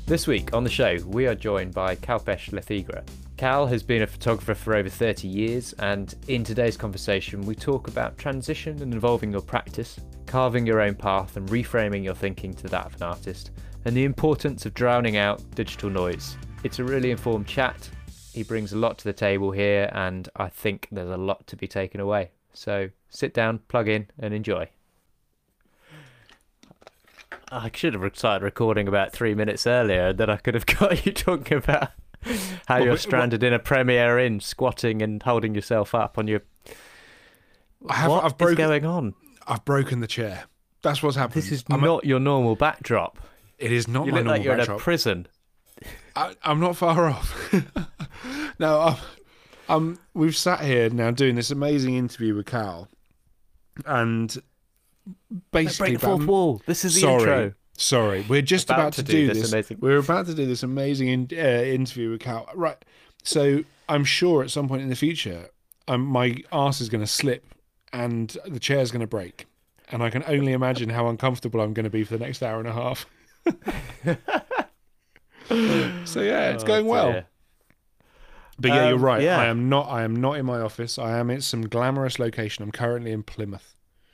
This week on the show, we are joined by Kalpesh Lethigra. Cal has been a photographer for over 30 years, and in today's conversation, we talk about transition and evolving your practice, carving your own path and reframing your thinking to that of an artist, and the importance of drowning out digital noise. It's a really informed chat. He brings a lot to the table here, and I think there's a lot to be taken away. So sit down, plug in, and enjoy. I should have started recording about 3 minutes earlier, and then I could have got you talking about how you're stranded in a Premiere Inn, squatting and holding yourself up on your... What is going on? I've broken the chair. That's what's happened. This is not your normal backdrop. It is not you my look normal like you're backdrop. in a prison. I'm not far off. No, we've sat here now doing this amazing interview with Cal, and basically break the fourth wall. This is the intro. Sorry, we're just about to do this. We're about to do this amazing interview with Cal. Right. So I'm sure at some point in the future, my arse is going to slip and the chair's going to break, and I can only imagine how uncomfortable I'm going to be for the next hour and a half. So yeah, it's going well. Dear. But yeah, you're right. Yeah. I am not in my office. I am in some glamorous location. I'm currently in Plymouth.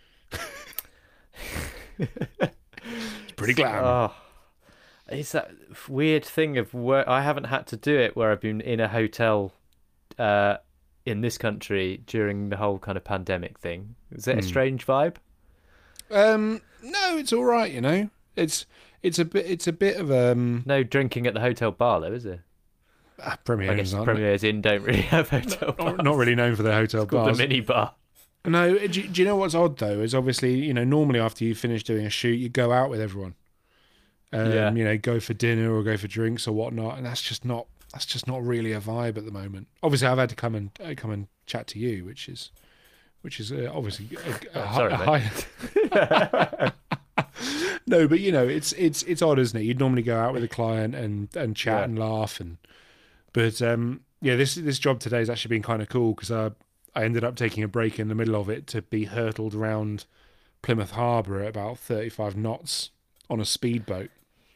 It's pretty glam. Oh, it's that weird thing of where I haven't had to do it where I've been in a hotel in this country during the whole kind of pandemic thing. Is it a strange vibe? No, it's all right. You know, it's a bit of No drinking at the hotel bar though, is there? I Premier's guess Premier's Inn don't really have hotel bars. not really known for their hotel It's called bars. the mini bar. No, do you know what's odd though? Is obviously, you know, normally after you finish doing a shoot, you go out with everyone. Yeah. You know, go for dinner or go for drinks or whatnot, and that's just not really a vibe at the moment. Obviously, I've had to come and chat to you, which is obviously Sorry, high. No, but you know, it's odd, isn't it? You'd normally go out with a client and chat and laugh, but yeah, this job today has actually been kind of cool because I ended up taking a break in the middle of it to be hurtled around Plymouth Harbour at about 35 knots on a speedboat.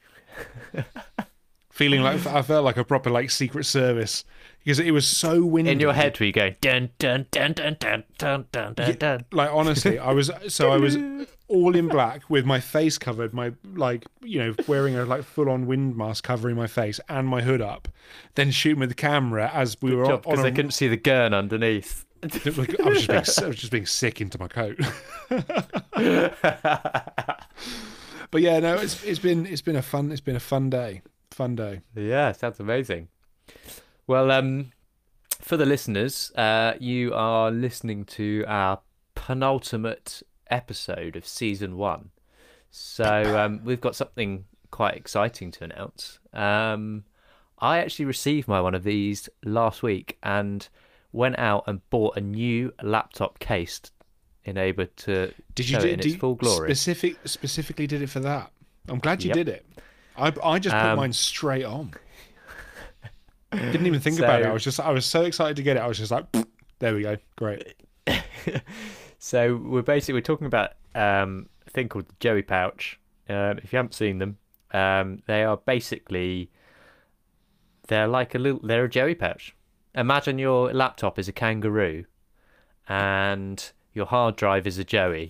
Feeling like I felt like a proper like Secret Service because it was so windy. In your head, were you going dun dun dun dun dun dun dun dun dun? Like honestly, I was all in black with my face covered, my like you know wearing a like full on wind mask covering my face and my hood up, then shooting with the camera as we were on Because they couldn't see the gurn underneath. I was just being sick into my coat. But yeah, no, it's been a fun day. Yeah, sounds amazing. Well, for the listeners, you are listening to our penultimate episode of season 1. So we've got something quite exciting to announce. I actually received my one of these last week and went out and bought a new laptop case enabled to show it in its full glory. Specifically did it for that. I'm glad you did it. I just put mine straight on. Didn't even think about it. I was so excited to get it. I was just like, there we go, great. So we're talking about a thing called the Joey Pouch. If you haven't seen them, they are basically they're a Joey Pouch. Imagine your laptop is a kangaroo, and your hard drive is a Joey.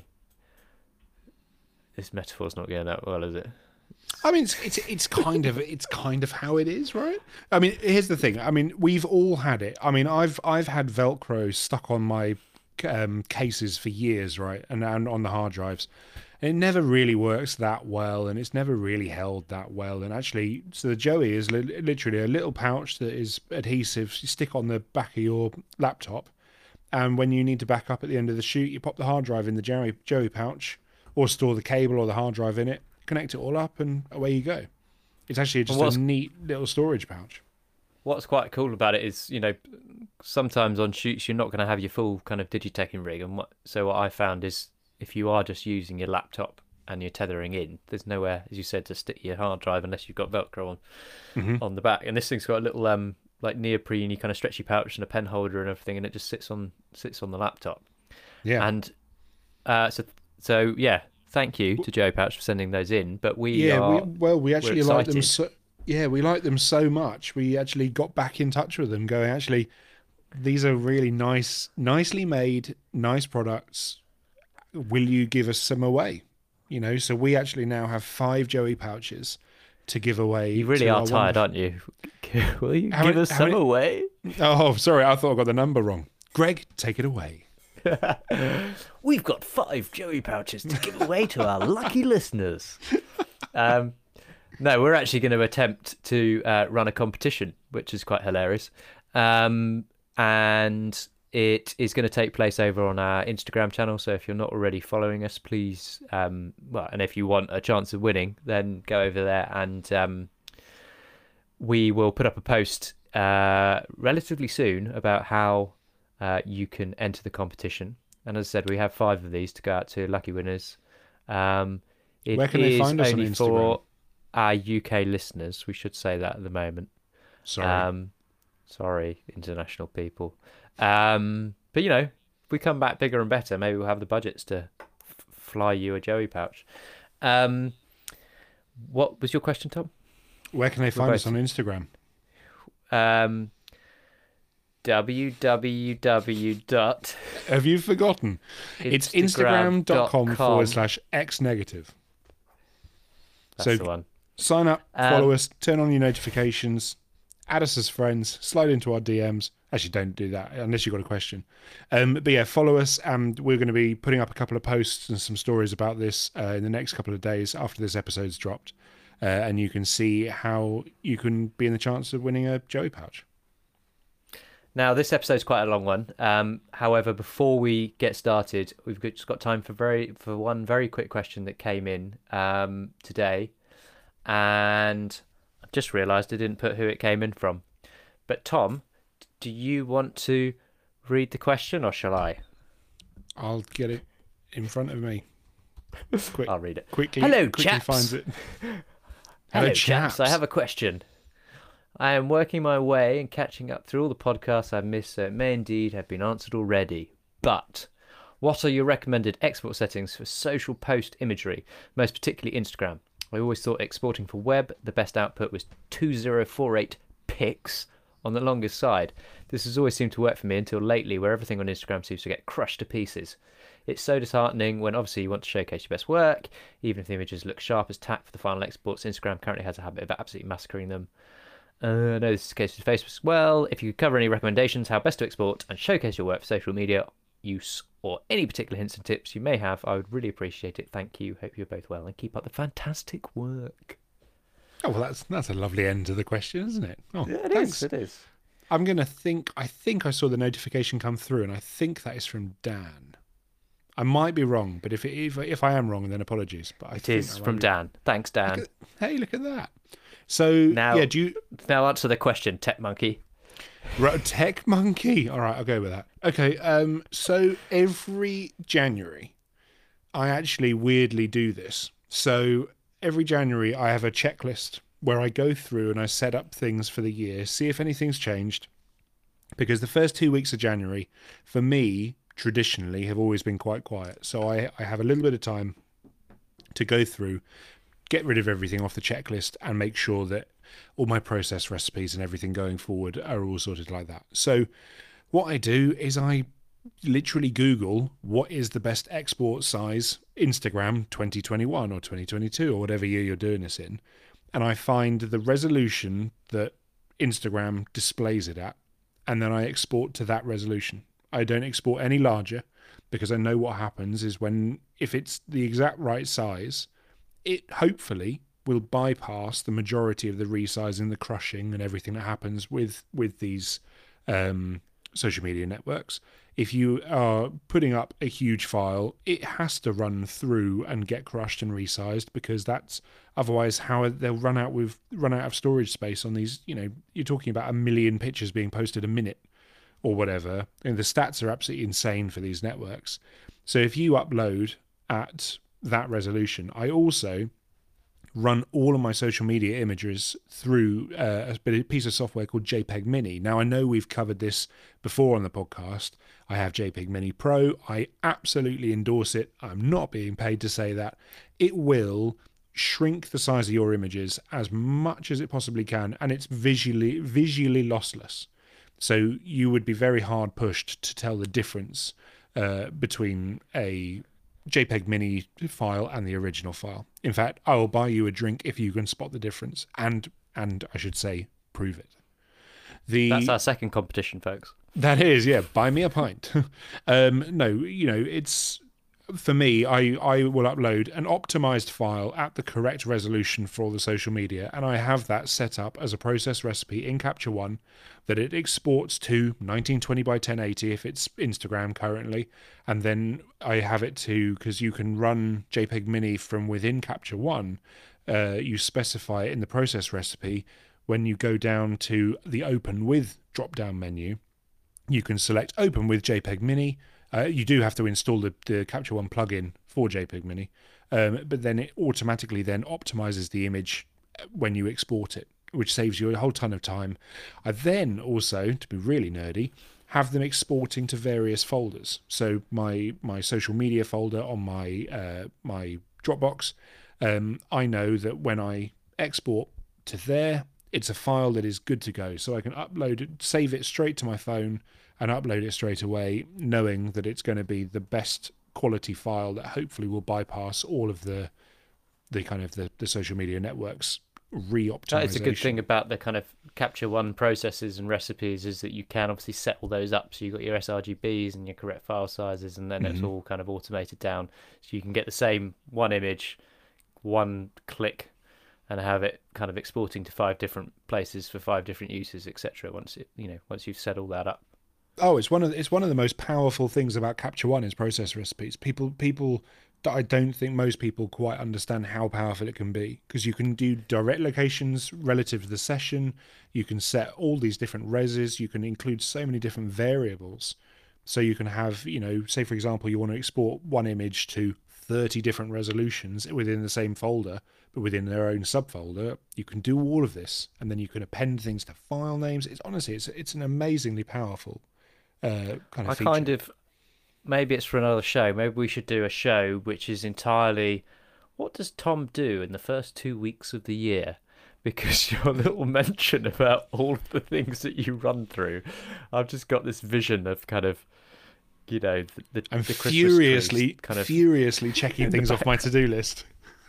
This metaphor's not going that well, is it? I mean, it's kind of how it is, right? I mean, here's the thing. I mean, we've all had it. I mean, I've had Velcro stuck on my cases for years, right, and on the hard drives. And it never really works that well, and it's never really held that well. And actually, so the Joey is literally a little pouch that is adhesive. You stick on the back of your laptop, and when you need to back up at the end of the shoot, you pop the hard drive in the Joey pouch, or store the cable or the hard drive in it, connect it all up, and away you go. It's actually just a neat little storage pouch. What's quite cool about it is, you know, sometimes on shoots you're not going to have your full kind of digiteching rig, and what I found is if you are just using your laptop and you're tethering in, there's nowhere, as you said, to stick your hard drive unless you've got Velcro on the back. And this thing's got a little like neoprene kind of stretchy pouch and a pen holder and everything, and it just sits on the laptop. Yeah. And so yeah, thank you to Joe Pouch for sending those in. But we actually like them. Yeah, we like them so much. We actually got back in touch with them, going, actually, these are really nice, nicely made, nice products. Will you give us some away? You know, so we actually now have 5 Joey pouches to give away You really to are our tired, wonderful. aren't you? Will you How give many- us how some many- away? Oh, sorry, I thought I got the number wrong. Greg, take it away. We've got 5 Joey pouches to give away to our lucky listeners. No, we're actually going to attempt to run a competition, which is quite hilarious. And it is going to take place over on our Instagram channel. So if you're not already following us, please, and if you want a chance of winning, then go over there and we will put up a post relatively soon about how you can enter the competition. And as I said, we have 5 of these to go out to lucky winners. It Where can they is find us on only Instagram? for our UK listeners. We should say that at the moment. Sorry. Sorry, international people. But you know, if we come back bigger and better, maybe we'll have the budgets to fly you a Joey pouch. What was your question, Tom? Where can they find us on Instagram? www. Have you forgotten? It's instagram.com/xnegative. That's So the one. sign up, follow us, turn on your notifications, add us as friends, slide into our DMs. Actually, don't do that unless you've got a question. But yeah, follow us, and we're going to be putting up a couple of posts and some stories about this in the next couple of days after this episode's dropped. And you can see how you can be in the chance of winning a Joey pouch. Now, this episode's quite a long one. However, before we get started, we've just got time for one very quick question that came in today, and I've just realised I didn't put who it came in from. But Tom, do you want to read the question, or shall I? I'll get it in front of me. Quick, I'll read it. quickly. Hello, quickly chaps. Finds it. Hello, chaps. I have a question. I am working my way and catching up through all the podcasts I've missed, so it may indeed have been answered already. But what are your recommended export settings for social post imagery, most particularly Instagram? I always thought exporting for web, the best output was 2048 pics on the longest side. This has always seemed to work for me until lately, where everything on Instagram seems to get crushed to pieces. It's so disheartening when obviously you want to showcase your best work, even if the images look sharp as tack for the final exports. Instagram currently has a habit of absolutely massacring them. I know this is the case with Facebook as well. If you could cover any recommendations how best to export and showcase your work for social media use, or any particular hints and tips you may have, I would really appreciate it. Thank you. Hope you're both well and keep up the fantastic work. Oh, well, that's a lovely end to the question, isn't it? Oh, Yeah, thanks. It is. I'm going to think, I think I saw the notification come through, and I think that is from Dan. I might be wrong, but if I am wrong, then apologies. But It is from Dan. Thanks, Dan. Hey, look at that. So, Now, yeah, do you... Now answer the question, Tech Monkey. Right, Tech Monkey. All right, I'll go with that. Okay, so every January, I actually weirdly do this. So every January, I have a checklist where I go through and I set up things for the year, see if anything's changed. Because the first 2 weeks of January, for me, traditionally, have always been quite quiet. So I have a little bit of time to go through, get rid of everything off the checklist, and make sure that all my process recipes and everything going forward are all sorted like that. So what I do is I literally Google what is the best export size Instagram 2021 or 2022 or whatever year you're doing this in, and I find the resolution that Instagram displays it at, and then I export to that resolution. I don't export any larger, because I know what happens is if it's the exact right size, it hopefully will bypass the majority of the resizing, the crushing, and everything that happens with these social media networks. If you are putting up a huge file, it has to run through and get crushed and resized, because that's otherwise how they'll run out of storage space on these. You know, you're talking about 1 million pictures being posted a minute or whatever, and the stats are absolutely insane for these networks. So if you upload at that resolution, I also run all of my social media images through a piece of software called JPEG Mini. Now, I know we've covered this before on the podcast. I have JPEG Mini Pro. I absolutely endorse it. I'm not being paid to say that. It will shrink the size of your images as much as it possibly can, and it's visually lossless. So you would be very hard pushed to tell the difference between a JPEG mini file and the original file. In fact, I will buy you a drink if you can spot the difference, and I should say, prove it. That's our second competition, folks. That is, yeah. Buy me a pint. No, it's for me. I will upload an optimized file at the correct resolution for the social media, and I have that set up as a process recipe in Capture One that it exports to 1920 by 1080 if it's Instagram currently, and then I have it to, because you can run JPEG Mini from within Capture One. You specify it in the process recipe. When you go down to the Open With drop-down menu, you can select Open With JPEG Mini. You do have to install the Capture One plugin for JPEG Mini, but then it automatically then optimizes the image when you export it, which saves you a whole ton of time. I then also, to be really nerdy, have them exporting to various folders. So my social media folder on my Dropbox, I know that when I export to there, it's a file that is good to go. So I can upload it, save it straight to my phone and upload it straight away, knowing that it's going to be the best quality file that hopefully will bypass all of the kind of the social media networks re-optimization. That is a good thing about the kind of Capture One processes and recipes, is that you can obviously set all those up. So you've got your sRGBs and your correct file sizes, and then it's all kind of automated down. So you can get the same one image, one click, and have it kind of exporting to 5 different places for 5 different uses, etc. Once you've set all that up. Oh, it's one of the most powerful things about Capture One is process recipes. People that I don't think most people quite understand how powerful it can be, because you can do direct locations relative to the session. You can set all these different reses. You can include so many different variables. So you can have, say for example, you want to export one image to 30 different resolutions within the same folder, but within their own subfolder. You can do all of this, and then you can append things to file names. It's honestly, it's an amazingly powerful kind of feature. Maybe it's for another show. Maybe we should do a show which is entirely, what does Tom do in the first 2 weeks of the year? Because your little mention about all of the things that you run through, I've just got this vision of kind of, I'm the furiously checking things off my to-do list.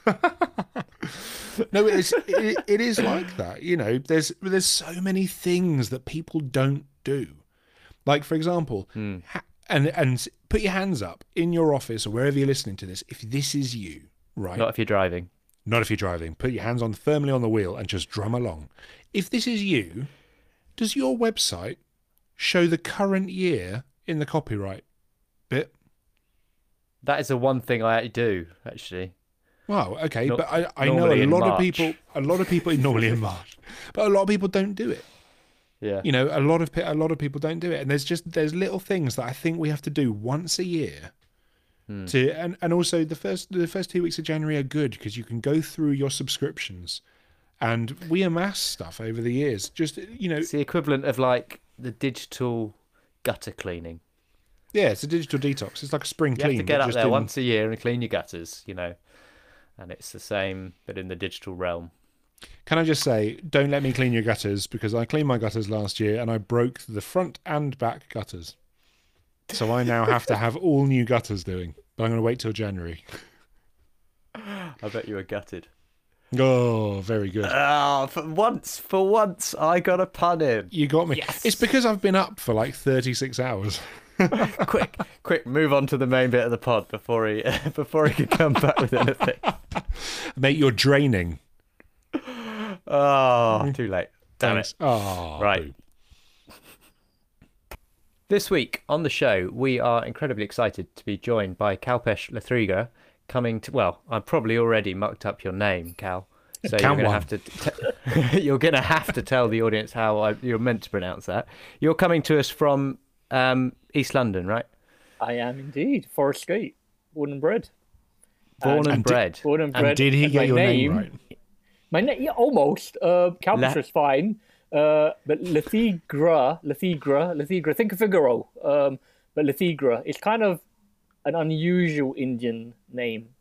No, it is like that. There's so many things that people don't do. Like, for example, and put your hands up in your office or wherever you're listening to this, if this is you, right? Not if you're driving. Not if you're driving. Put your hands on firmly on the wheel and just drum along. If this is you, does your website show the current year in the copyright bit? That is the one thing I do, actually. Wow, okay, but I know a lot of people normally in March, but a lot of people don't do it. Yeah, a lot of people don't do it, and there's little things that I think we have to do once a year. And also the first 2 weeks of January are good because you can go through your subscriptions, and we amass stuff over the years. Just it's the equivalent of like the digital gutter cleaning. Yeah, it's a digital detox. It's like a spring clean. You have to get up there once a year and clean your gutters, and it's the same but in the digital realm. Can I just say, don't let me clean your gutters, because I cleaned my gutters last year and I broke the front and back gutters. So I now have to have all new gutters doing. But I'm going to wait till January. I bet you were gutted. Oh, very good. For once, I got a pun in. You got me. Yes. It's because I've been up for like 36 hours. Quick, move on to the main bit of the pod before he can come back with anything. Mate, you're draining. Oh, too late. Damn Thanks. it. Oh, right. This week on the show, we are incredibly excited to be joined by Kalpesh Lathriga, coming to... Well, I've probably already mucked up your name, Cal. So you're going to have to tell the audience how you're meant to pronounce that. You're coming to us from East London, right? I am indeed. Forest Gate, born and bred. Born and bred. And did he get your name right? My name, yeah, almost. Kalpesh was fine. But Lathriga, think of Figaro. But Lathriga, it's kind of an unusual Indian name.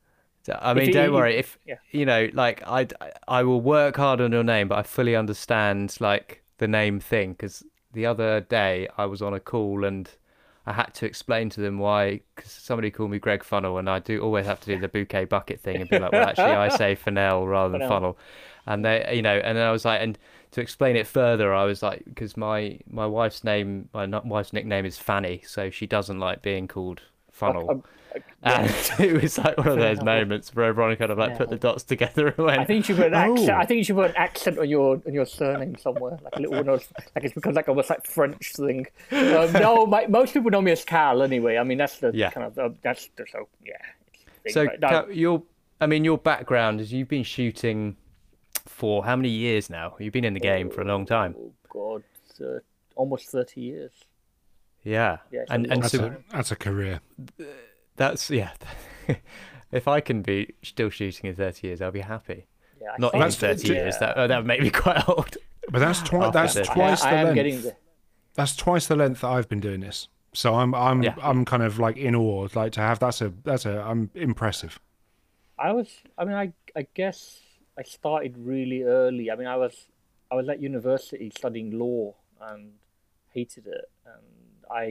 So, I mean, don't worry. If yeah. like I will work hard on your name, but I fully understand like the name thing because the other day I was on a call and I had to explain to them why, because somebody called me Greg Funnel, and I do always have to do the bouquet bucket thing and be like, well, actually, I say Fennell rather than Funnel, and they, and then I was like, and to explain it further, I was like, because my wife's wife's nickname is Fanny, so she doesn't like being called Funnel. And it was like one of those moments where everyone kind of like put the dots together and went, I think you should put an accent. I think you should put an accent on your surname somewhere, like a little one, like it's become like almost like French thing. No, most people know me as Cal anyway. I mean, that's the kind of that's the so yeah. So Cal, your background is you've been shooting for how many years now? You've been in the game for a long time. Oh God, almost 30 years. Yeah, and so that's a career. That's If I can be still shooting in 30 years, I'll be happy. Yeah, not in 30 years. That would make me quite old. But that's twice. the length. That's twice the length that I've been doing this. So I'm kind of like in awe. Like to have I'm impressive. I guess I started really early. I mean, I was at university studying law and hated it, and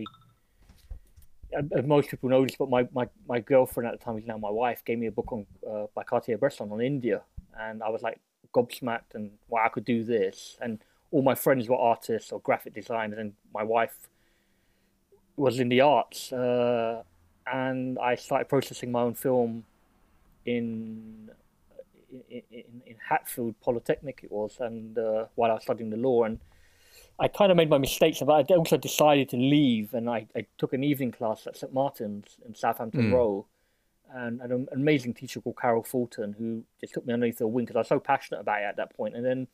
most people know this, but my girlfriend at the time, who's now my wife, gave me a book on by Cartier-Bresson on India, and I was like gobsmacked and wow, I could do this. And all my friends were artists or graphic designers, and my wife was in the arts, and I started processing my own film in Hatfield Polytechnic it was, and while I was studying the law, and I kind of made my mistakes, but I also decided to leave, and I took an evening class at St Martin's in Southampton Row, and an amazing teacher called Carol Fulton, who just took me underneath her wing because I was so passionate about it at that point. And then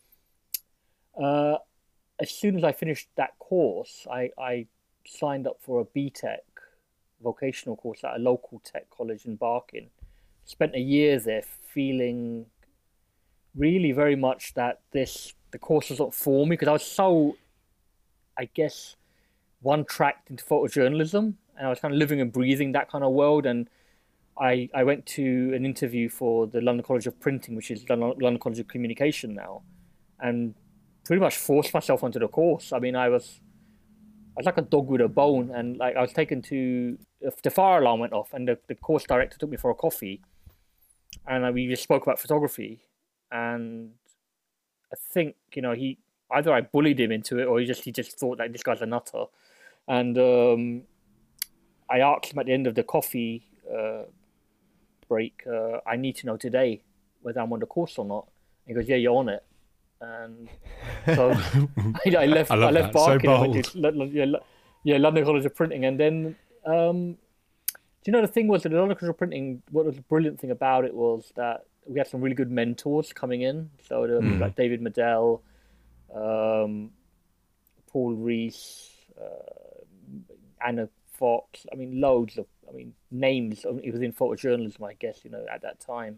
as soon as I finished that course, I signed up for a BTEC vocational course at a local tech college in Barking. Spent a year there feeling really very much that the course was not for me because I was so, I guess, one-tracked into photojournalism, and I was kind of living and breathing that kind of world. And I went to an interview for the London College of Printing, which is London College of Communication now, and pretty much forced myself onto the course. I mean, I was like a dog with a bone, and like I was taken to the fire alarm went off, and the course director took me for a coffee, and we just spoke about photography, and I think he either I bullied him into it or he just thought that this guy's a nutter, and I asked him at the end of the coffee break, I need to know today whether I'm on the course or not. And he goes, yeah, you're on it. And so I left Barking, so and went to London College of Printing, and then do you know the thing was that the London College of Printing, what was the brilliant thing about it was that we had some really good mentors coming in. So there was like David Medell, Paul Rees, Anna Fox. I mean, loads of names. It was in photojournalism, I guess, at that time.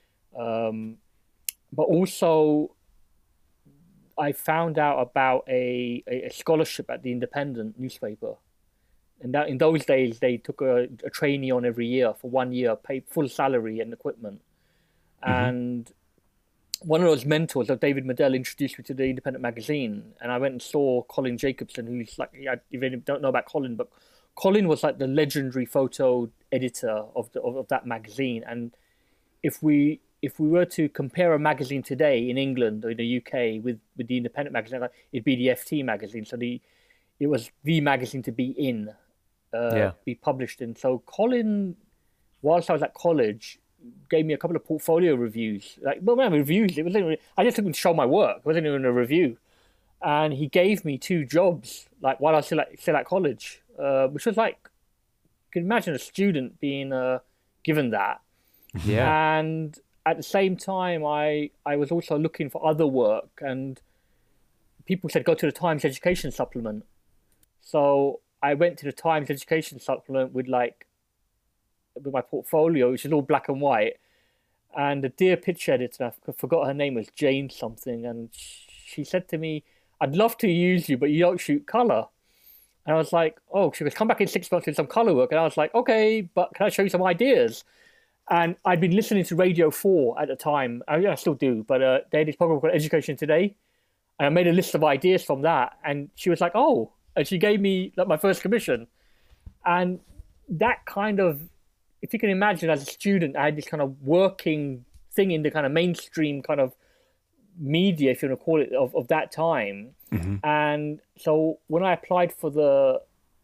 But also, I found out about a scholarship at the Independent newspaper. And that in those days, they took a trainee on every year for 1 year, paid full salary and equipment. And one of those mentors of David Medell introduced me to the Independent magazine. And I went and saw Colin Jacobson, who's like, if you don't know about Colin, but Colin was like the legendary photo editor of that magazine. And if we were to compare a magazine today in England or in the UK with the Independent magazine, it'd be the FT magazine. So it was the magazine to be in, be published in. So Colin, whilst I was at college, gave me a couple of portfolio reviews. Reviews. It wasn't. I just took him to show my work. It wasn't even a review. And he gave me 2 jobs, like while I was still at college, which was like, you can imagine a student being given that. Yeah. And at the same time, I was also looking for other work, and people said, go to the Times Education Supplement. So I went to the Times Education Supplement with my portfolio, which is all black and white. And the dear pitch editor, I forgot her name, was Jane something. And she said to me, I'd love to use you, but you don't shoot color. And I was like, oh, she goes, come back in 6 months with some color work. And I was like, okay, but can I show you some ideas? And I'd been listening to Radio 4 at the time. I still do, but they had this program called Education Today. And I made a list of ideas from that. And she was like, oh, and she gave me like my first commission. And that kind of, if you can imagine as a student, I had this kind of working thing in the kind of mainstream kind of media, if you want to call it, of that time. And so when I applied for the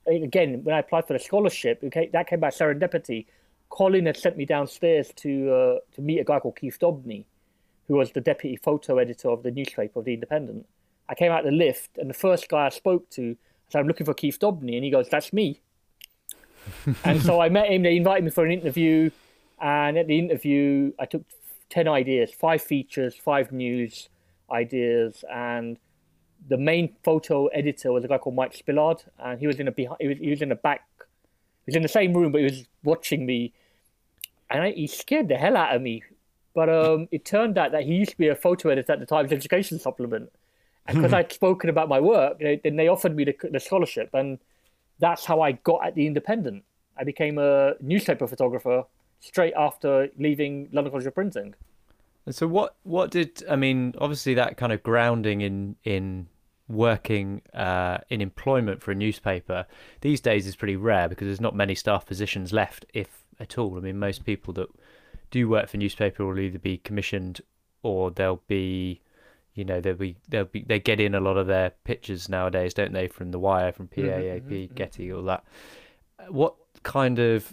scholarship, that came by serendipity. Colin had sent me downstairs to meet a guy called Keith Dobney, who was the deputy photo editor of the newspaper of The Independent. I came out the lift, and the first guy I spoke to said, I'm looking for Keith Dobney, and he goes, that's me. And so I met him, they invited me for an interview, and at the interview, I took 10 ideas, 5 features, 5 news ideas, and the main photo editor was a guy called Mike Spillard, and he was in the back. He was in the same room, but he was watching me, and he scared the hell out of me. But it turned out that he used to be a photo editor at the Times Education Supplement, and because I'd spoken about my work, then they offered me the scholarship, and that's how I got at The Independent. I became a newspaper photographer straight after leaving London College of Printing. And so what did, I mean, obviously that kind of grounding in working in employment for a newspaper these days is pretty rare because there's not many staff positions left, if at all. I mean, most people that do work for newspaper will either be commissioned or they'll be, you know, they get in a lot of their pictures nowadays, don't they, from The Wire, from PAAP, Getty, all that. What kind of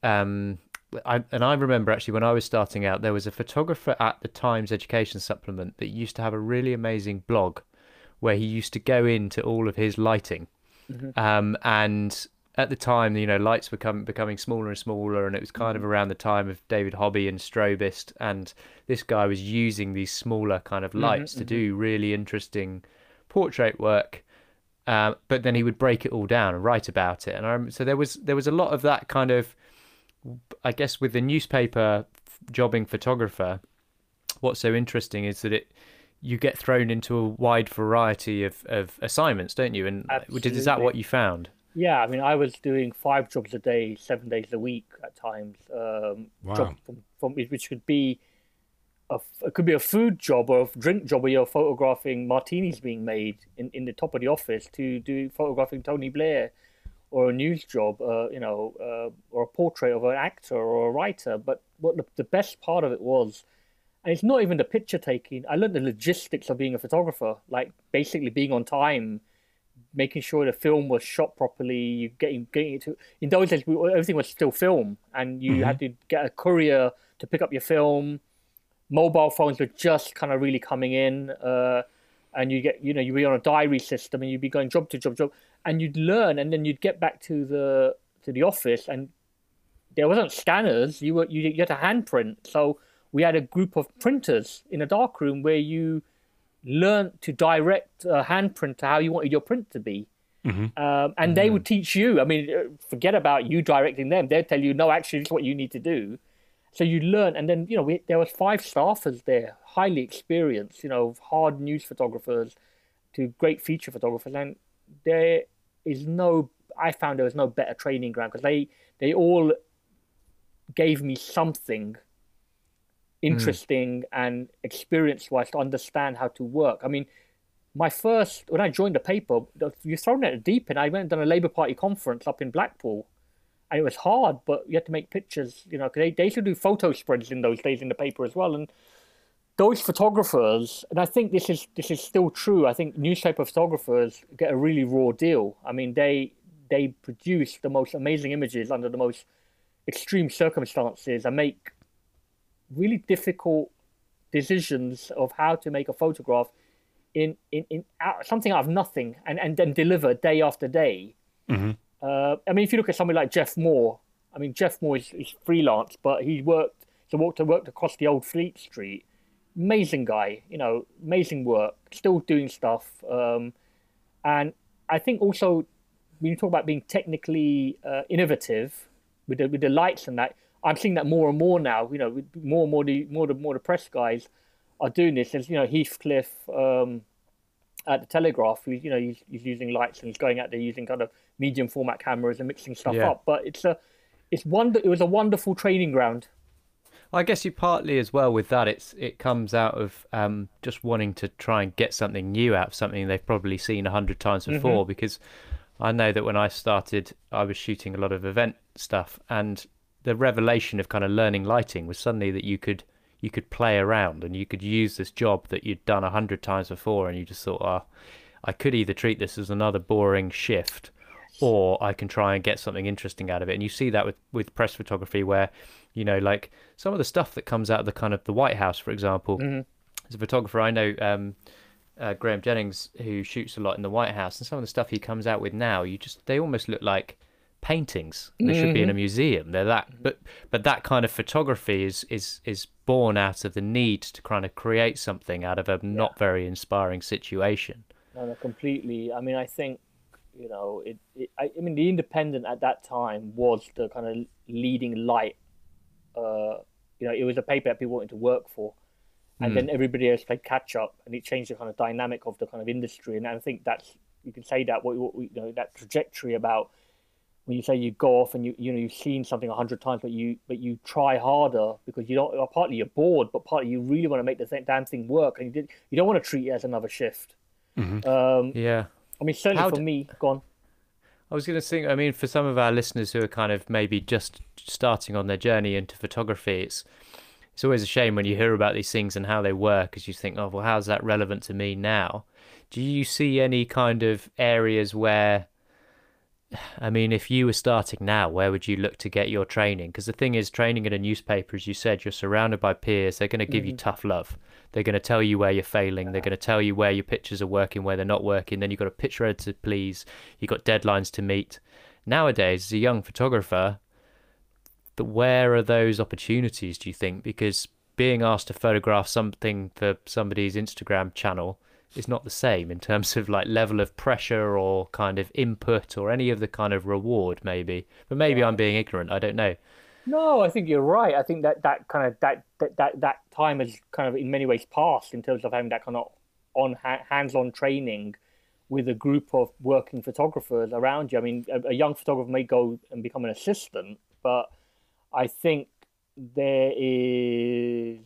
I remember actually when I was starting out, there was a photographer at the Times Education Supplement that used to have a really amazing blog where he used to go into all of his lighting. And at the time, you know, lights were becoming smaller and smaller, and it was kind of around the time of David Hobby and Strobist, and this guy was using these smaller kind of lights to do really interesting portrait work. But then he would break it all down and write about it. And so there was a lot of that kind of, I guess, with the newspaper jobbing photographer. What's so interesting is that you get thrown into a wide variety of assignments, don't you? And is that what you found? Yeah, I mean, I was doing 5 jobs a day, 7 days a week at times. Wow. Job which could be it could be a food job or a drink job where you're photographing martinis being made in the top of the office, to do photographing Tony Blair, or a news job, or a portrait of an actor or a writer. But what the best part of it was, and it's not even the picture taking, I learned the logistics of being a photographer, like basically being on time, making sure the film was shot properly, you getting it to, in those days everything was still film, and you had to get a courier to pick up your film. Mobile phones were just kind of really coming in, and you'd be on a diary system, and you'd be going job to job, and you'd learn, and then you'd get back to the office, and there wasn't scanners. You had to handprint. So we had a group of printers in a darkroom where you learned to direct a handprint to how you wanted your print to be. And they would teach you. I mean, forget about you directing them. They'd tell you, no, actually, this is what you need to do. So you learn, and then, there was 5 staffers there, highly experienced, hard news photographers to great feature photographers. And I found there was no better training ground, because they all gave me something interesting and experience-wise to understand how to work. I mean, when I joined the paper, you're thrown at the deep end. I went and done a Labour Party conference up in Blackpool, and it was hard, but you had to make pictures, because they used to do photo spreads in those days in the paper as well. And those photographers, and I think this is still true, I think newspaper photographers get a really raw deal. I mean, they produce the most amazing images under the most extreme circumstances and make really difficult decisions of how to make a photograph in something out of nothing, and then deliver day after day. I mean, if you look at somebody like Jeff Moore, I mean, Jeff Moore is freelance, but he worked across the old Fleet Street. Amazing guy, amazing work, still doing stuff. And I think also when you talk about being technically innovative with the lights and that, I'm seeing that more and more now. More and more the press guys are doing this. There's Heathcliff at the Telegraph, who he's using lights, and he's going out there using kind of medium format cameras and mixing stuff up. But it was a wonderful training ground. I guess you partly as well with that. It comes out of just wanting to try and get something new out of something they've probably seen 100 times before. Because I know that when I started, I was shooting a lot of event stuff, and the revelation of kind of learning lighting was suddenly that you could play around and you could use this job that you'd done 100 times before, and you just thought, oh, I could either treat this as another boring shift, or I can try and get something interesting out of it. And you see that with press photography, where, you know, like some of the stuff that comes out of the kind of the White House, for example. As a photographer, I know Graham Jennings, who shoots a lot in the White House, and some of the stuff he comes out with now, they almost look like paintings. They should be in a museum. They're that, but that kind of photography is born out of the need to kind of create something out of a not very inspiring situation. No, completely. I mean, I think, you know, I mean, The Independent at that time was the kind of leading light. You know, it was a paper that people wanted to work for, and then everybody else played catch up, and it changed the kind of dynamic of the kind of industry. And I think that's, you can say that what you know, that trajectory about when you say you go off and you know, you've seen something 100 times, but you try harder because you don't. Partly you're bored, but partly you really want to make the damn thing work, and you don't want to treat it as another shift. Yeah. I mean, certainly for me, go on. I was going to think, I mean, for some of our listeners who are kind of maybe just starting on their journey into photography, it's always a shame when you hear about these things and how they work, because you think, oh, well, how's that relevant to me now? Do you see any kind of areas where, I mean, if you were starting now, where would you look to get your training? Because the thing is, training in a newspaper, as you said, you're surrounded by peers. They're going to give you tough love. They're going to tell you where you're failing. They're going to tell you where your pictures are working, where they're not working. Then you've got a picture editor to please. You've got deadlines to meet. Nowadays, as a young photographer, where are those opportunities, do you think? Because being asked to photograph something for somebody's Instagram channel is not the same in terms of like level of pressure or kind of input or any of the kind of reward, maybe. But maybe I'm being ignorant. I don't know. No, I think you're right. I think that kind of that time has kind of in many ways passed in terms of having that kind of hands-on training with a group of working photographers around you. I mean, a young photographer may go and become an assistant, but I think there is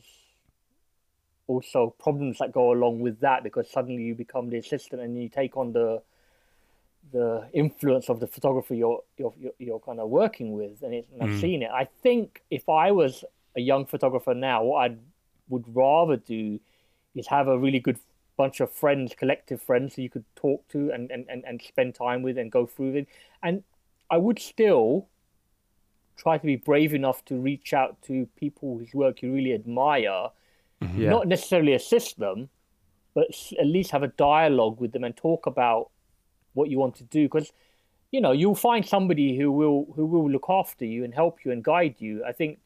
also problems that go along with that, because suddenly you become the assistant and you take on the influence of the photographer you're kind of working with, and I've seen it. I think if I was a young photographer now, what I would rather do is have a really good bunch of friends, collective friends, who you could talk to and spend time with and go through it. And I would still try to be brave enough to reach out to people whose work you really admire. Not necessarily assist them, but at least have a dialogue with them and talk about what you want to do. Because, you know, you'll find somebody who will look after you and help you and guide you. I think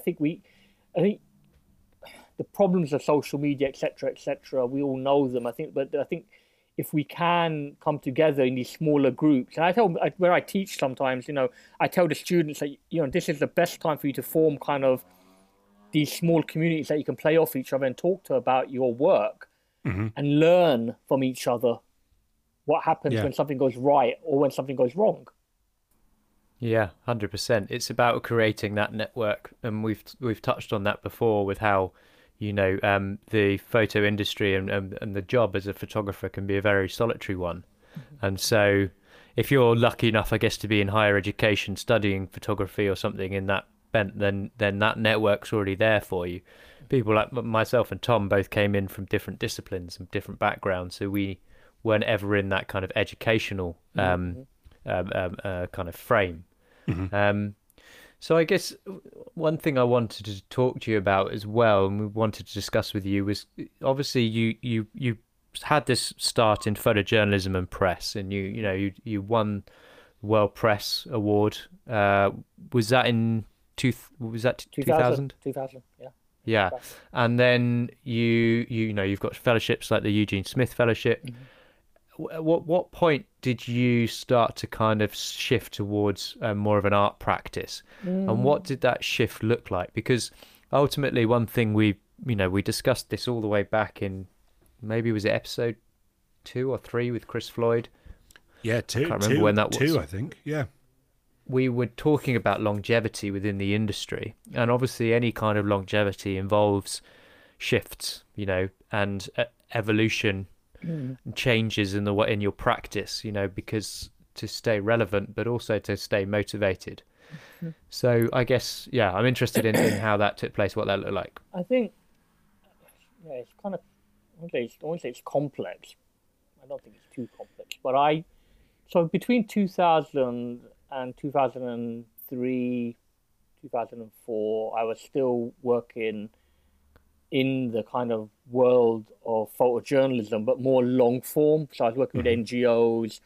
the problems of social media, etc., we all know them. I think if we can come together in these smaller groups, and where I teach sometimes, you know, I tell the students that, you know, this is the best time for you to form kind of these small communities that you can play off each other and talk to about your work and learn from each other what happens when something goes right or when something goes wrong. Yeah, 100%. It's about creating that network, and we've touched on that before with how, you know, the photo industry and the job as a photographer can be a very solitary one. And so if you're lucky enough, I guess, to be in higher education studying photography or something in that bent, then that network's already there for you. People like myself and Tom both came in from different disciplines and different backgrounds, so we weren't ever in that kind of educational kind of frame. So I guess one thing I wanted to talk to you about as well, and we wanted to discuss with you, was obviously you had this start in photojournalism and press, and you won the World Press Award. Was that in 2000? 2000, yeah. Yeah, and then you've got fellowships like the Eugene Smith Fellowship. What point did you start to kind of shift towards more of an art practice, and what did that shift look like? Because ultimately, one thing we discussed this all the way back in, maybe was it episode 2 or 3 with Chris Floyd? Yeah, 2. I can't remember when that was. 2, I think. Yeah. we were talking about longevity within the industry, and obviously any kind of longevity involves shifts, you know, and evolution, changes in your practice, you know, because to stay relevant, but also to stay motivated. So I guess, yeah, I'm interested in how that took place, what that looked like. I think, yeah, it's kind of, I won't say it's complex. I don't think it's too complex. But so between 2000 and 2003, 2004, I was still working in the kind of world of photojournalism, but more long form. So I was working with NGOs.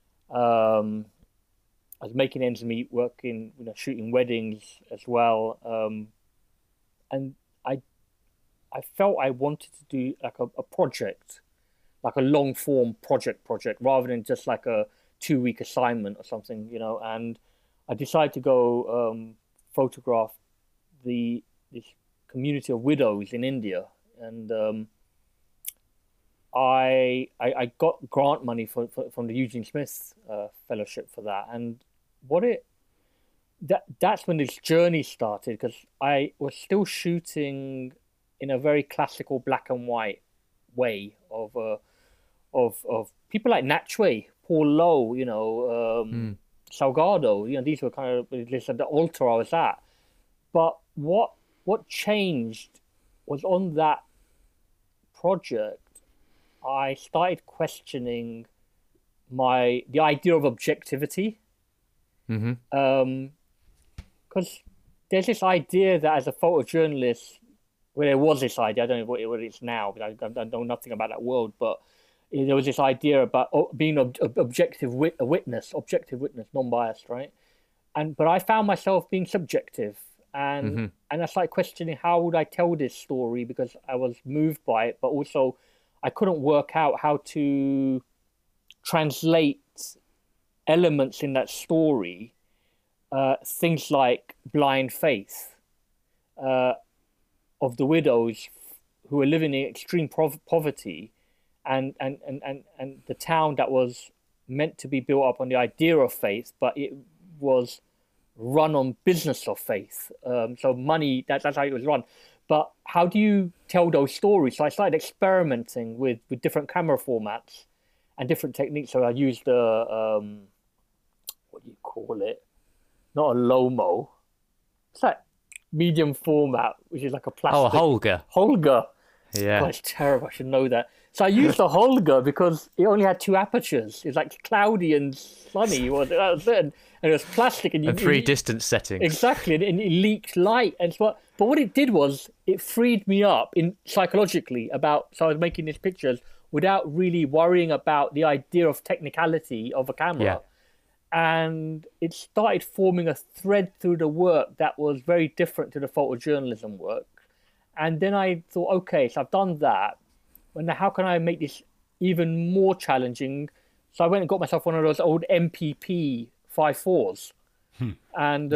I was making ends meet, working, you know, shooting weddings as well. And I felt I wanted to do like a project, like a long form project, rather than just like a 2-week assignment or something, you know. And I decided to go photograph this community of widows in India, and I got grant money from the Eugene Smith Fellowship for that. And that's when this journey started, because I was still shooting in a very classical black and white way of people like Nat Chui, Paul Lowe, you know, Salgado, you know, these were kind of the altar I was at. But what changed was, on that project, I started questioning the idea of objectivity. Because there's this idea that as a photojournalist, well, there was this idea, I don't know what it is now, but I know nothing about that world, but there was this idea about being an objective witness, non-biased, right? But I found myself being subjective, and I started questioning, how would I tell this story, because I was moved by it, but also I couldn't work out how to translate elements in that story, things like blind faith of the widows who were living in extreme poverty, and the town that was meant to be built up on the idea of faith, but it was run on business of faith. So money, that's how it was run. But how do you tell those stories? So I started experimenting with different camera formats and different techniques. So I used what do you call it? Not a Lomo. It's like medium format, which is like a plastic. Oh, a Holga. Holga. Yeah. God, it's terrible. I should know that. So I used the Holga because it only had 2 apertures. It's like cloudy and sunny. That was it. And it was plastic. And 3 distance settings. Exactly. And it leaked light. But what it did was, it freed me up psychologically so I was making these pictures without really worrying about the idea of technicality of a camera. Yeah. And it started forming a thread through the work that was very different to the photojournalism work. And then I thought, okay, so I've done that. And now how can I make this even more challenging? So I went and got myself one of those old MPP 5.4s. And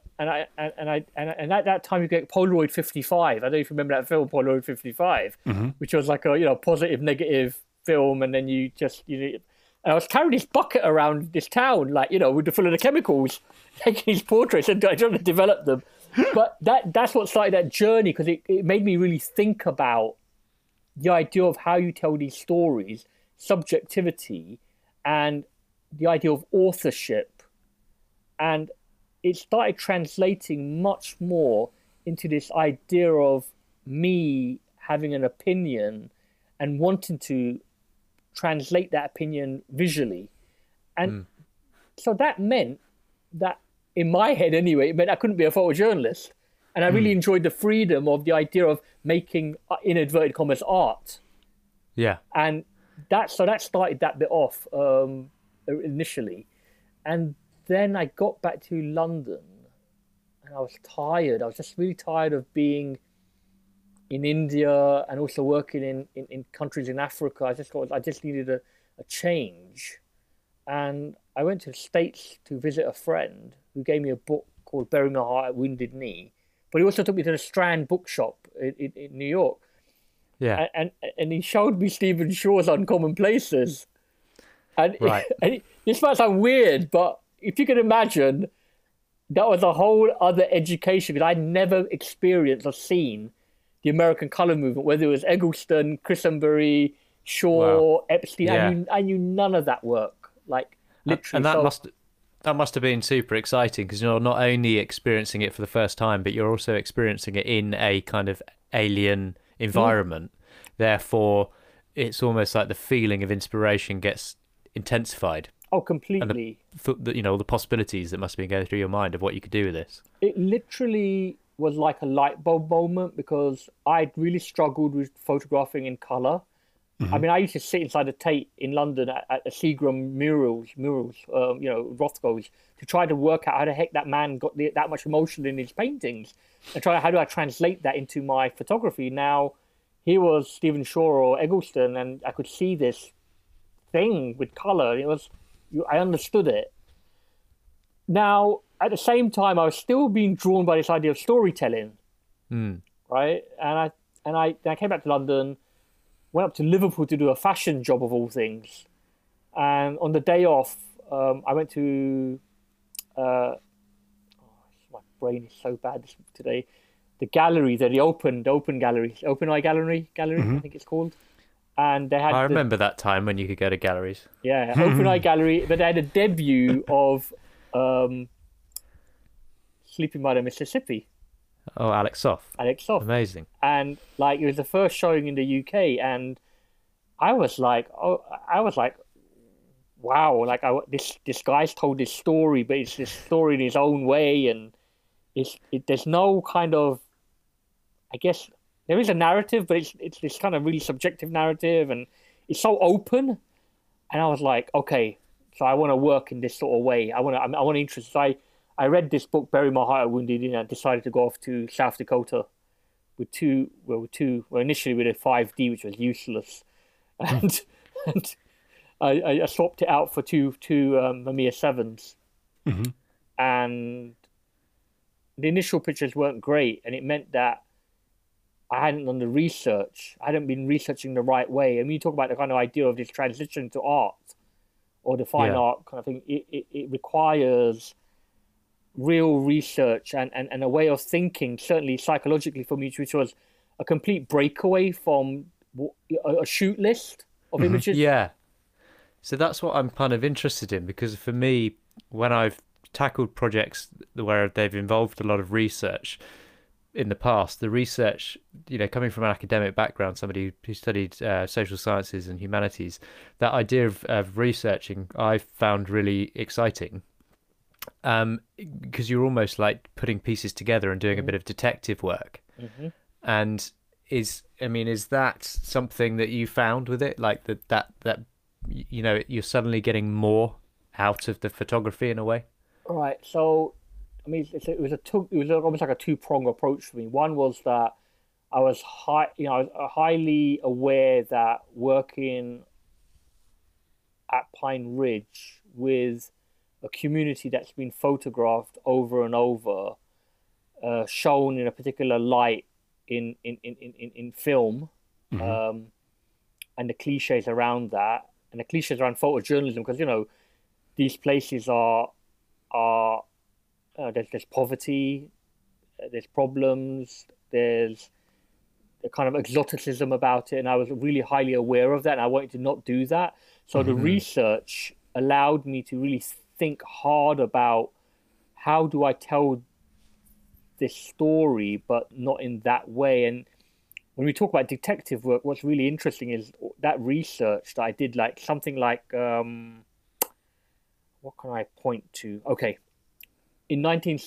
at that time you get Polaroid 55. I don't know if you remember that film, Polaroid 55, which was like a positive, negative film, and then you and I was carrying this bucket around this town, like, full of the chemicals, taking these portraits and trying to develop them. But that's what started that journey, because it made me really think about the idea of how you tell these stories, subjectivity, and the idea of authorship. And it started translating much more into this idea of me having an opinion and wanting to translate that opinion visually. And so that meant that, in my head anyway, it meant I couldn't be a photojournalist. And I really enjoyed the freedom of the idea of making, in inverted commas, art. Yeah. And that started that bit off initially. And then I got back to London, and I was tired. I was just really tired of being in India and also working in countries in Africa. I just needed a change. And I went to the States to visit a friend who gave me a book called Bury My Heart at Wounded Knee. But he also took me to the Strand bookshop in New York. Yeah. And he showed me Stephen Shaw's Uncommon Places. And, right. This might sound weird, but if you can imagine that was a whole other education because I'd never experienced or seen the American color movement, whether it was Eggleston, Chris Embury, Shaw, Wow. Epstein. Yeah. I knew none of that work, like literally. And that So, must have been super exciting because you're not only experiencing it for the first time, but you're also experiencing it in a kind of alien environment. Therefore, it's almost like the feeling of inspiration gets intensified, oh, and completely. the possibilities that must be going through your mind of what you could do with this. It literally was like a light bulb moment because I'd really struggled with photographing in color. I mean, I used to sit inside the Tate in London at the Seagram murals, Rothko's, to try to work out how the heck that man got that much emotion in his paintings, and try how do I translate that into my photography. Now, here was Stephen Shaw or Eggleston, and I could see this thing with color. I understood it. Now, at the same time, I was still being drawn by this idea of storytelling, right? And I came back to London. Went up to Liverpool to do a fashion job of all things. And on the day off, I went to, my brain is so bad today. The gallery, the open gallery, Open Eye Gallery, I think it's called. And they had. I remember that time when you could go to galleries. Yeah, Open Eye Gallery, but they had a debut of Sleeping by the Mississippi. Oh, Alex Soff. Alex Soff. Amazing. And like it was the first showing in the UK, and I was like, wow, like this guy's told this story, but it's this story in his own way, and there's no kind of, I guess there is a narrative, but it's this kind of really subjective narrative, and it's so open, and I was like, okay, so I want to work in this sort of way. I want to interest. So I read this book, Bury My Heart at Wounded Knee, and decided to go off to South Dakota initially with a 5D, which was useless, and I swapped it out for two Mamiya 7s, and the initial pictures weren't great, and it meant that I hadn't done the research. I hadn't been researching the right way. I mean, you talk about the kind of idea of this transition to art or the fine art kind of thing. It requires real research and a way of thinking, certainly psychologically for me, which was a complete breakaway from a shoot list of images. Yeah. So that's what I'm kind of interested in, because for me, when I've tackled projects where they've involved a lot of research in the past, the research, coming from an academic background, somebody who studied social sciences and humanities, that idea of researching I found really exciting. Because you're almost like putting pieces together and doing a bit of detective work. And is that something that you found with it, like that you're suddenly getting more out of the photography in a way? Right. So, I mean, it was almost like a two-pronged approach for me. One was that I was highly aware that working at Pine Ridge with a community that's been photographed over and over, shown in a particular light in film, and the cliches around that, and the cliches around photojournalism, because these places are there's poverty, there's problems, there's a kind of exoticism about it, and I was really highly aware of that, and I wanted to not do that. So the research allowed me to really think hard about how do I tell this story, but not in that way. And when we talk about detective work, what's really interesting is that research that I did, like something like, what can I point to? Okay. In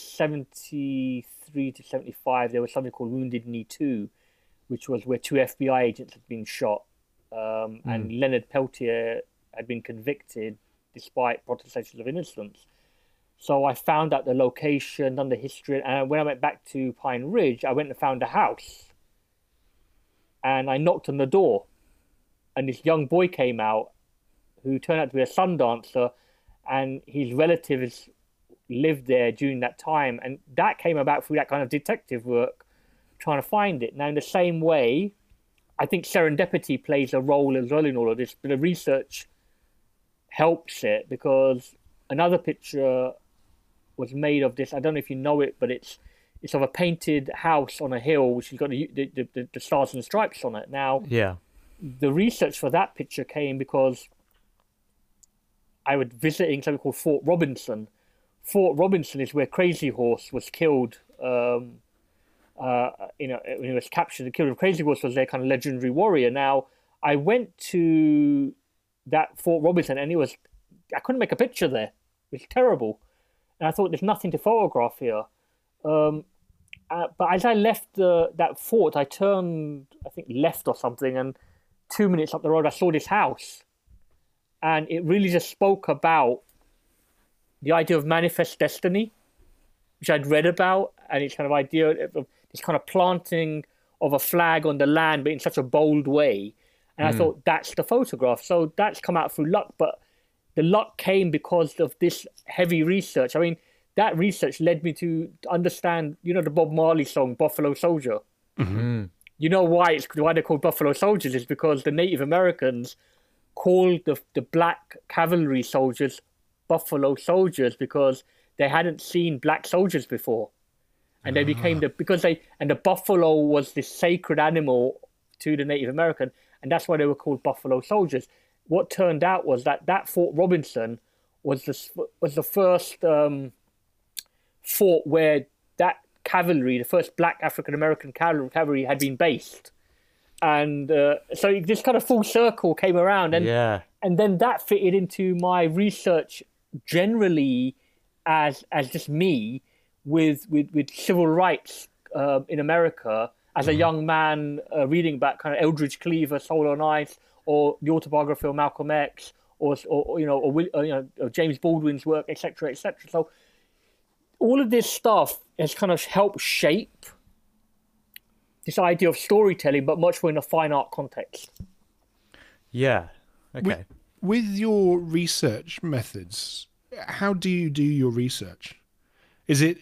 1973 to 75, there was something called Wounded Knee 2, which was where 2 FBI agents had been shot. And Leonard Peltier had been convicted despite protestations of innocence. So I found out the location, done the history, and when I went back to Pine Ridge, I went and found a house. And I knocked on the door, and this young boy came out who turned out to be a sun dancer, and his relatives lived there during that time. And that came about through that kind of detective work, trying to find it. Now, in the same way, I think serendipity plays a role as well in all of this, but the research helps it, because another picture was made of this. I don't know if you know it, but it's of a painted house on a hill, which has got the stars and stripes on it. Now, Yeah. the research for that picture came because I was visiting something called Fort Robinson. Fort Robinson is where Crazy Horse was killed. When he was captured and killed. Crazy Horse was their kind of legendary warrior. Now, I went to that Fort Robinson, and I couldn't make a picture there. It was terrible. And I thought, there's nothing to photograph here. But as I left that fort, I turned, I think, left or something, and 2 minutes up the road, I saw this house. And it really just spoke about the idea of manifest destiny, which I'd read about, and it's kind of idea of this kind of planting of a flag on the land, but in such a bold way. And I thought, that's the photograph. So that's come out through luck, but the luck came because of this heavy research. I mean, that research led me to understand, the Bob Marley song, Buffalo Soldier. Mm-hmm. You know why they're called Buffalo Soldiers is because the Native Americans called the black cavalry soldiers Buffalo Soldiers because they hadn't seen black soldiers before. And they became the buffalo was this sacred animal to the Native American, and that's why they were called Buffalo Soldiers. What turned out was that Fort Robinson was the first fort where that cavalry, the first black African American cavalry, had been based, and so this kind of full circle came around, and then that fitted into my research generally as just me with civil rights in America as a young man reading about kind of Eldridge Cleaver, Soul on Ice, or the autobiography of Malcolm X, or James Baldwin's work, etc., etc. So all of this stuff has kind of helped shape this idea of storytelling, but much more in a fine art context. Yeah. Okay. With your research methods, how do you do your research? Is it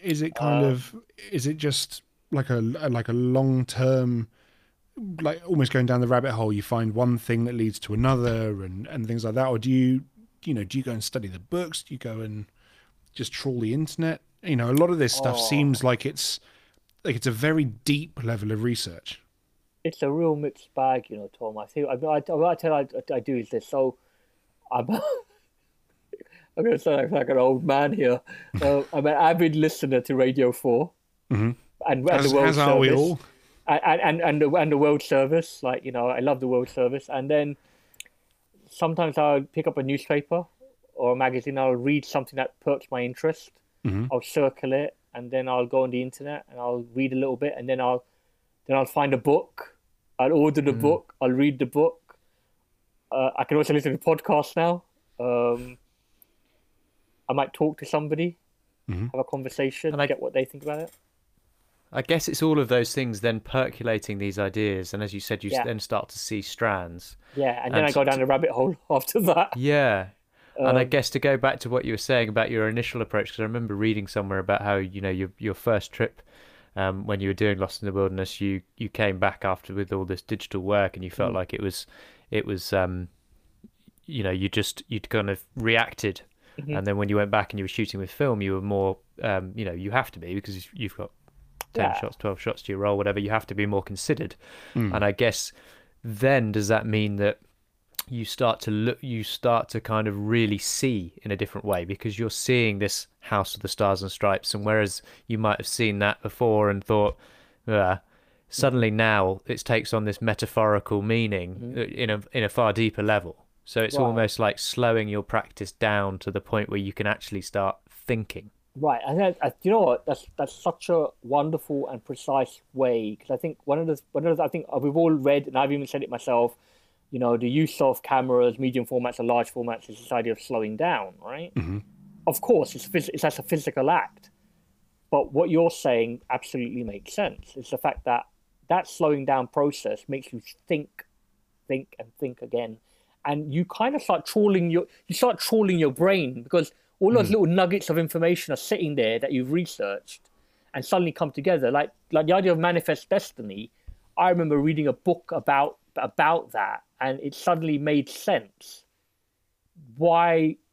just like a long term, like almost going down the rabbit hole? You find one thing that leads to another, and things like that, or do you go and study the books? Do you go and just trawl the internet? A lot of this stuff seems like it's a very deep level of research. It's a real mixed bag, Tom. I think what I tell I do is this. So I'm going to sound like an old man here. I'm an avid listener to Radio 4, and the World Service. Are we all? And the World Service. Like, I love the World Service. And then sometimes I'll pick up a newspaper or a magazine. I'll read something that perks my interest. I'll circle it, and then I'll go on the internet and I'll read a little bit, and then I'll find a book. I'll order the book. I'll read the book. I can also listen to podcasts now. I might talk to somebody, have a conversation, and get what they think about it. I guess it's all of those things then percolating these ideas, and as you said, you then start to see strands. Yeah, and then I go down the rabbit hole after that. Yeah. And I guess to go back to what you were saying about your initial approach, because I remember reading somewhere about how, your first trip, when you were doing Lost in the Wilderness, you came back after with all this digital work, and you felt like it was you'd kind of reacted. And then when you went back and you were shooting with film, you were more, you have to be, because you've got 10 shots, 12 shots to your roll, whatever, you have to be more considered. And I guess then does that mean that you start to kind of really see in a different way, because you're seeing this House of the Stars and Stripes, and whereas you might have seen that before and thought, suddenly now it takes on this metaphorical meaning in a far deeper level. So it's almost like slowing your practice down to the point where you can actually start thinking. Right, and you know what? That's such a wonderful and precise way, because I think one of the I think we've all read, and I've even said it myself. The use of cameras, medium formats, and large formats is this idea of slowing down, right? Of course, that's a physical act, but what you're saying absolutely makes sense. It's the fact that slowing down process makes you think, and think again. And you kind of start trawling your brain, because all those little nuggets of information are sitting there that you've researched and suddenly come together. Like the idea of manifest destiny, I remember reading a book about that, and it suddenly made sense. Why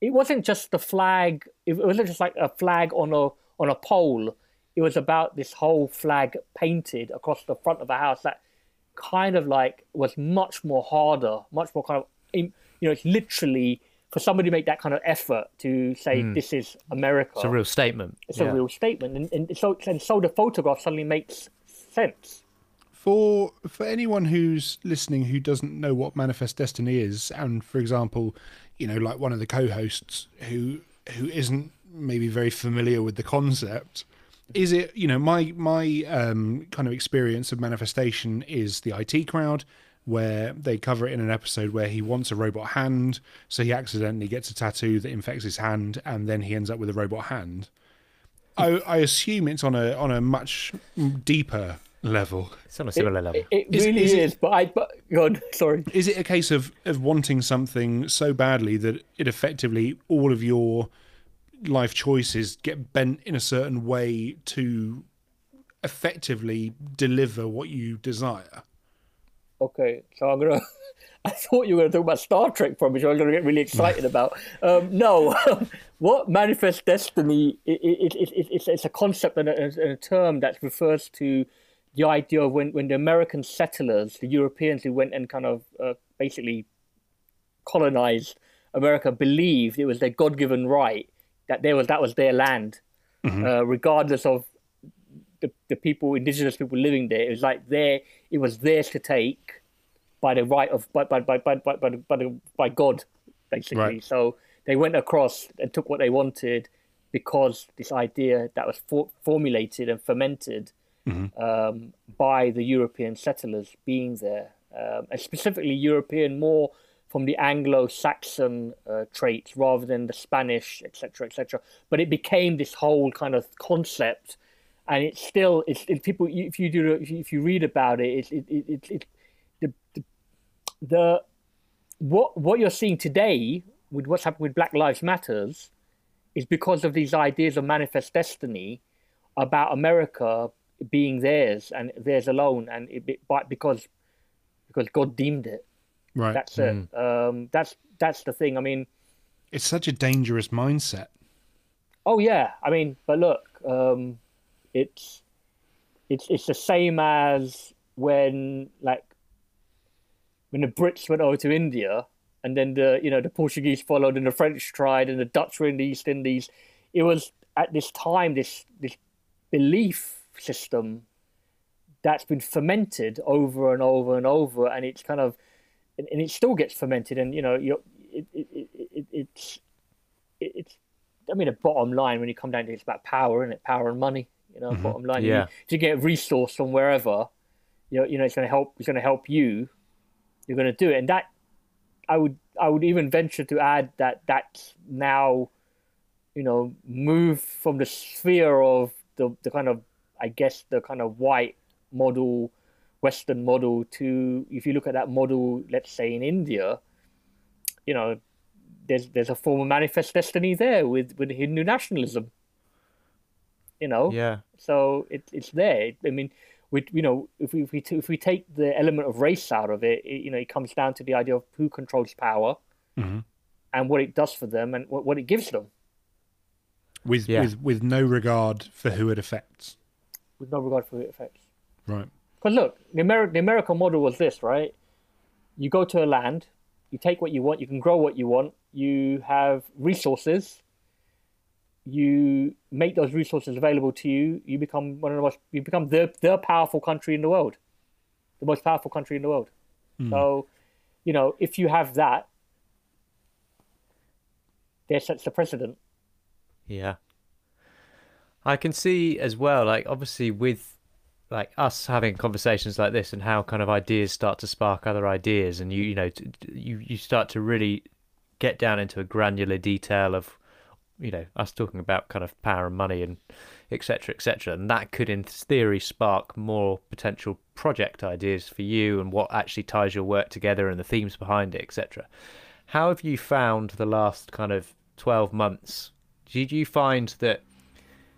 it wasn't just the flag. It wasn't just like a flag on a pole. It was about this whole flag painted across the front of the house that kind of like was much more harder, much more kind of, it's literally for somebody to make that kind of effort to say this is America. It's a real statement. It's a real statement, and so the photograph suddenly makes sense. For anyone who's listening who doesn't know what Manifest Destiny is, and for example, like one of the co-hosts who isn't maybe very familiar with the concept, is it, my kind of experience of manifestation is the IT Crowd, where they cover it in an episode where he wants a robot hand, so he accidentally gets a tattoo that infects his hand, and then he ends up with a robot hand. I assume it's on a much deeper level. It's on a similar level. It really is, but God, sorry. Is it a case of wanting something so badly that it effectively, all of your life choices get bent in a certain way to effectively deliver what you desire? Okay, so I thought you were going to talk about Star Trek, probably, which I was going to get really excited about. No, what Manifest Destiny, it's a concept and a term that refers to the idea of when the American settlers, the Europeans who went and kind of basically colonized America, believed it was their God-given right that was their land, regardless of the people, indigenous people living there. It was like it was theirs to take by the right of by God, basically. Right. So they went across and took what they wanted because this idea that was formulated and fermented by the European settlers being there, and specifically European, more from the Anglo-Saxon traits rather than the Spanish, etc., etc. But it became this whole kind of concept. And it's still, people. If you read about it, what you're seeing today with what's happened with Black Lives Matters is because of these ideas of Manifest Destiny about America being theirs and theirs alone, and because God deemed it. Right. That's it. That's the thing. I mean, it's such a dangerous mindset. Oh yeah. I mean, but look. It's the same as when the Brits went over to India, and then the Portuguese followed, and the French tried, and the Dutch were in the East Indies. It was at this time this belief system that's been fermented over and over and over, and it's kind of and it still gets fermented, and it's I mean, the bottom line when you come down to it, it's about power, isn't it? Power and money. Bottom line. Yeah. To get a resource from wherever, it's going to help. It's going to help you. You're going to do it, and that I would even venture to add that's now, move from the sphere of the kind of, I guess, the kind of white model, Western model to, if you look at that model, let's say in India, there's a form of Manifest Destiny there with Hindu nationalism. Yeah. So it's there. I mean, if we take the element of race out of it, it comes down to the idea of who controls power, and what it does for them, and what it gives them. With no regard for who it affects. With no regard for who it affects. Right. Because look, the American model was this, right? You go to a land, you take what you want, you can grow what you want, you have resources. You make those resources available to you. You become the powerful country in the world, the most powerful country in the world. So, if you have that, there sets the precedent. Yeah, I can see as well. Like obviously, with us having conversations like this, and how kind of ideas start to spark other ideas, and you start to really get down into a granular detail of. Us talking about kind of power and money and et cetera, and that could in theory spark more potential project ideas for you and what actually ties your work together and the themes behind it, etc. How have you found the last kind of 12 months? Did you find that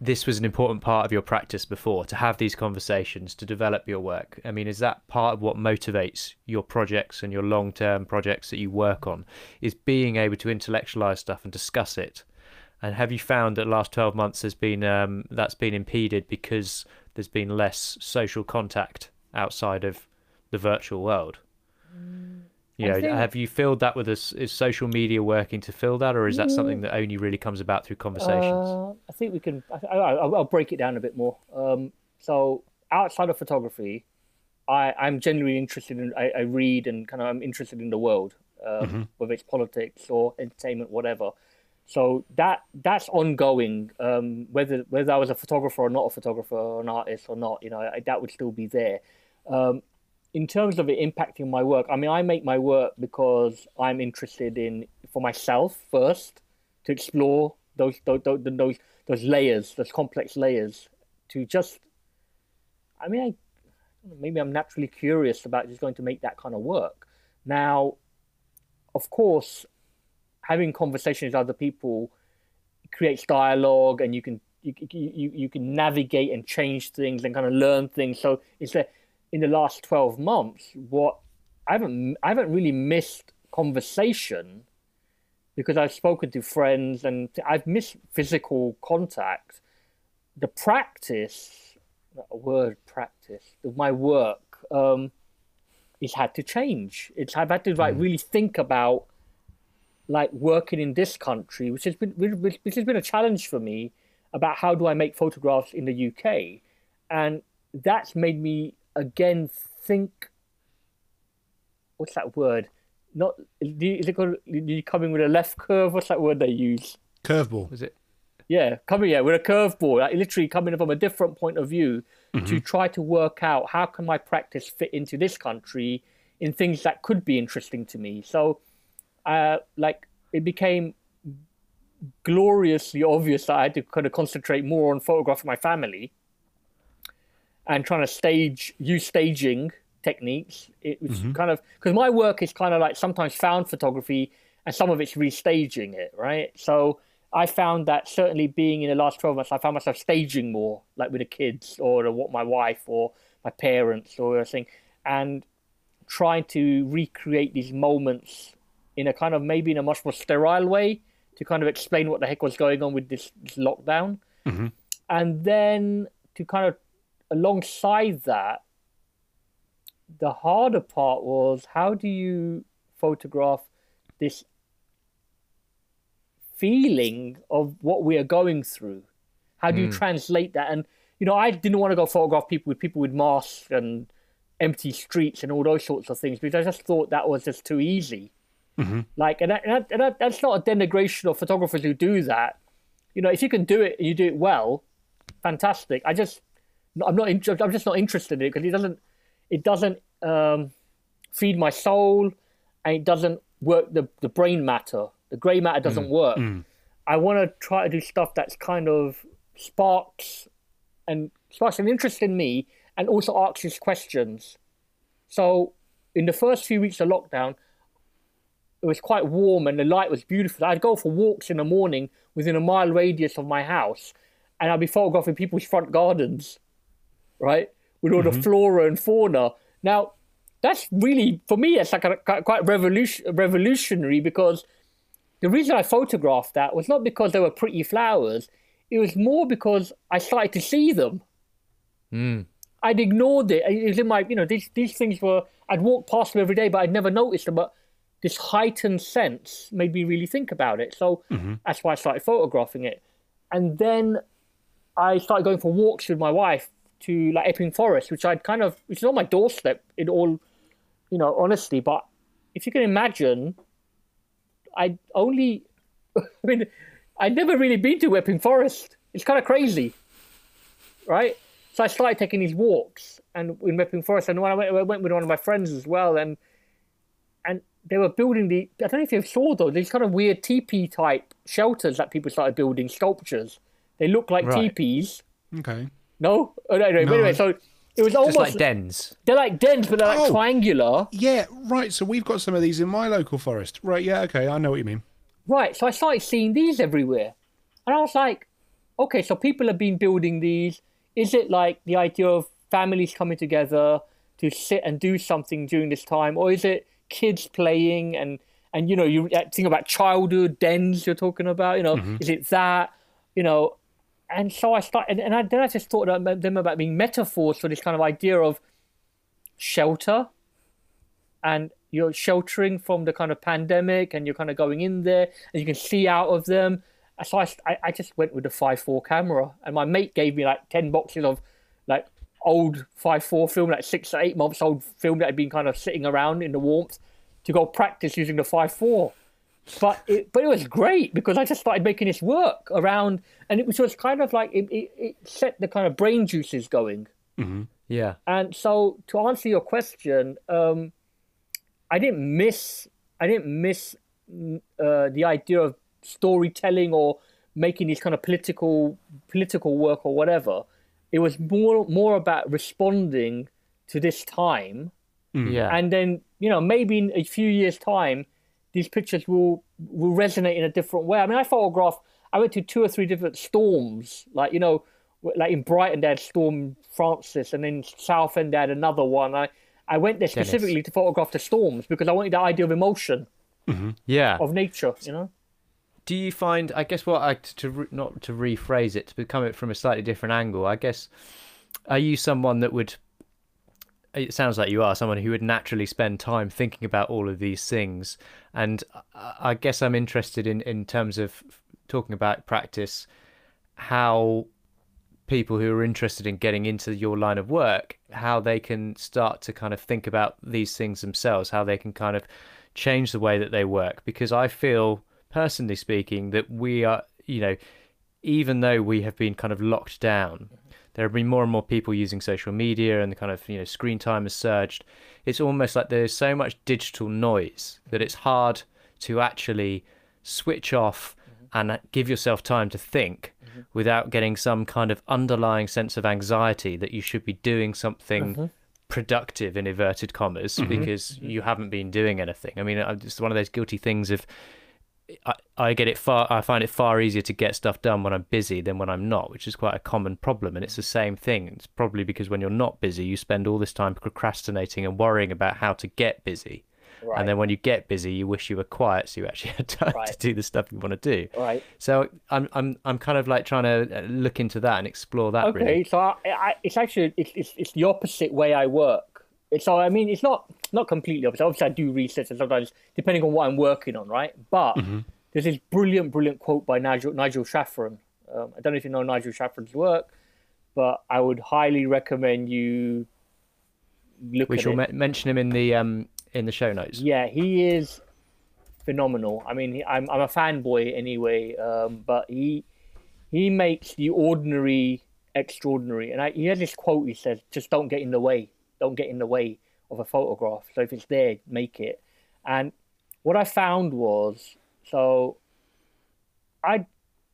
this was an important part of your practice before, to have these conversations, to develop your work? I mean, is that part of what motivates your projects and your long-term projects that you work on, is being able to intellectualize stuff and discuss it? And have you found that the last 12 months has been that's been impeded because there's been less social contact outside of the virtual world? You know, have you filled that with us? Is social media working to fill that, or is that something that only really comes about through conversations? I think we can. I'll break it down a bit more. So outside of photography, I'm genuinely interested in. I read and kind of I'm interested in the world, whether it's politics or entertainment, whatever. So that's ongoing. Whether I was a photographer or not a photographer or an artist or not, you know, that would still be there. In terms of it impacting my work, I mean, I make my work because I'm interested in, for myself first, to explore those layers, those complex layers, to just, I mean, maybe I'm naturally curious about just going to make that kind of work. Now, of course, having conversations with other people creates dialogue, and you can navigate and change things and kind of learn things. So it's in the last 12 months, what I haven't really missed conversation, because I've spoken to friends and I've missed physical contact. The practice, my work, it's had to change. I've had to really think about working in this country, which has been a challenge for me, about how do I make photographs in the UK, and that's made me again think. What's that word? Is it called? You coming with a left curve? What's that word they use? Curveball. Is it? Yeah, with a curveball. Literally coming from a different point of view to try to work out how can my practice fit into this country in things that could be interesting to me. So, it became gloriously obvious that I had to kind of concentrate more on photographing my family and trying to use staging techniques. It was kind of, because my work is kind of like sometimes found photography and some of it's restaging it, right? So I found that certainly being in the last 12 months, I found myself staging more, like with the kids or my wife or my parents or everything, and trying to recreate these moments in a kind of, maybe in a much more sterile way, to kind of explain what the heck was going on with this lockdown. And then to kind of, alongside that, the harder part was, how do you photograph this feeling of what we are going through? How do you translate that? And, you know, I didn't want to go photograph people with masks and empty streets and all those sorts of things, because I just thought that was just too easy. And that's not a denigration of photographers who do that. You know, if you can do it and you do it well, fantastic. I'm just not interested in it, because it doesn't feed my soul, and it doesn't work the brain matter. The grey matter doesn't work. I want to try to do stuff that's kind of sparks an interest in me, and also asks questions. So in the first few weeks of lockdown, it was quite warm and the light was beautiful. I'd go for walks in the morning within a mile radius of my house, and I'd be photographing people's front gardens, right, with all the flora and fauna. Now, that's really, for me, it's like quite revolutionary, because the reason I photographed that was not because they were pretty flowers. It was more because I started to see them. I'd ignored it. It was in my, these things were, I'd walk past them every day, but I'd never noticed them. But this heightened sense made me really think about it. So that's why I started photographing it. And then I started going for walks with my wife to Epping Forest, which which is on my doorstep in all, honesty. But if you can imagine, I'd never really been to Epping Forest. It's kind of crazy, right? So I started taking these walks and in Epping Forest, and when I went with one of my friends as well, and they were building I don't know if you saw those, these kind of weird teepee type shelters that people started building, sculptures. They look like teepees. Okay. No? Oh, no. But anyway, so it was almost just like dens. They're like dens, but they're like triangular. Yeah, right. So we've got some of these in my local forest. Right, yeah, okay, I know what you mean. Right, so I started seeing these everywhere. And I was like, okay, so people have been building these. Is it like the idea of families coming together to sit and do something during this time, or is it kids playing and you know, you think about childhood dens you're talking about, you know, is it that, you know? And so I started, then I just thought about them about being metaphors for this kind of idea of shelter, and you're sheltering from the kind of pandemic, and you're kind of going in there, and you can see out of them. So I just went with the 5.4 camera, and my mate gave me like 10 boxes of like old 5.4 film, like 6 to 8 months old film that had been kind of sitting around in the warmth to go practice using the 5.4. But it was great because I just started making this work around, and it was just kind of like it set the kind of brain juices going. Yeah. And so to answer your question, I didn't miss the idea of storytelling or making these kind of political work or whatever. It was more about responding to this time. Yeah. And then, you know, maybe in a few years' time, these pictures will resonate in a different way. I mean, I went to 2 or 3 different storms. Like, you know, like in Brighton, they had Storm Francis, and in Southend, they had another one. I went there specifically to photograph the storms because I wanted the idea of emotion, Yeah. of nature, you know? Do you find, I guess, not to rephrase it, to become it from a slightly different angle, I guess, are you someone that would, it sounds like you are someone who would naturally spend time thinking about all of these things. And I guess I'm interested in terms of talking about practice, how people who are interested in getting into your line of work, how they can start to kind of think about these things themselves, how they can kind of change the way that they work. Because I feel, personally speaking, that we are, you know, even though we have been kind of locked down, there have been more and more people using social media, and the kind of, you know, screen time has surged. It's almost like there's so much digital noise that it's hard to actually switch off and give yourself time to think without getting some kind of underlying sense of anxiety that you should be doing something productive, in inverted commas, because you haven't been doing anything. I mean, it's one of those guilty things of, I find it far easier to get stuff done when I'm busy than when I'm not, which is quite a common problem. And it's the same thing. It's probably because when you're not busy, you spend all this time procrastinating and worrying about how to get busy. Right. And then when you get busy, you wish you were quiet, so you actually had time to do the stuff you want to do. Right. So I'm kind of like trying to look into that and explore that. Okay, really. so it's actually it's the opposite way I work. So I mean, it's not completely opposite. Obviously, I do research, and sometimes depending on what I'm working on, right? But there's this brilliant quote by Nigel Shafran. I don't know if you know Nigel Shafran's work, but I would highly recommend you look at it. We shall mention him in the show notes. Yeah, he is phenomenal. I mean, I'm a fanboy anyway, but he makes the ordinary extraordinary. And he has this quote. He says, "Just don't get in the way. Don't get in the way of a photograph. So if it's there, make it." And what I found was, so I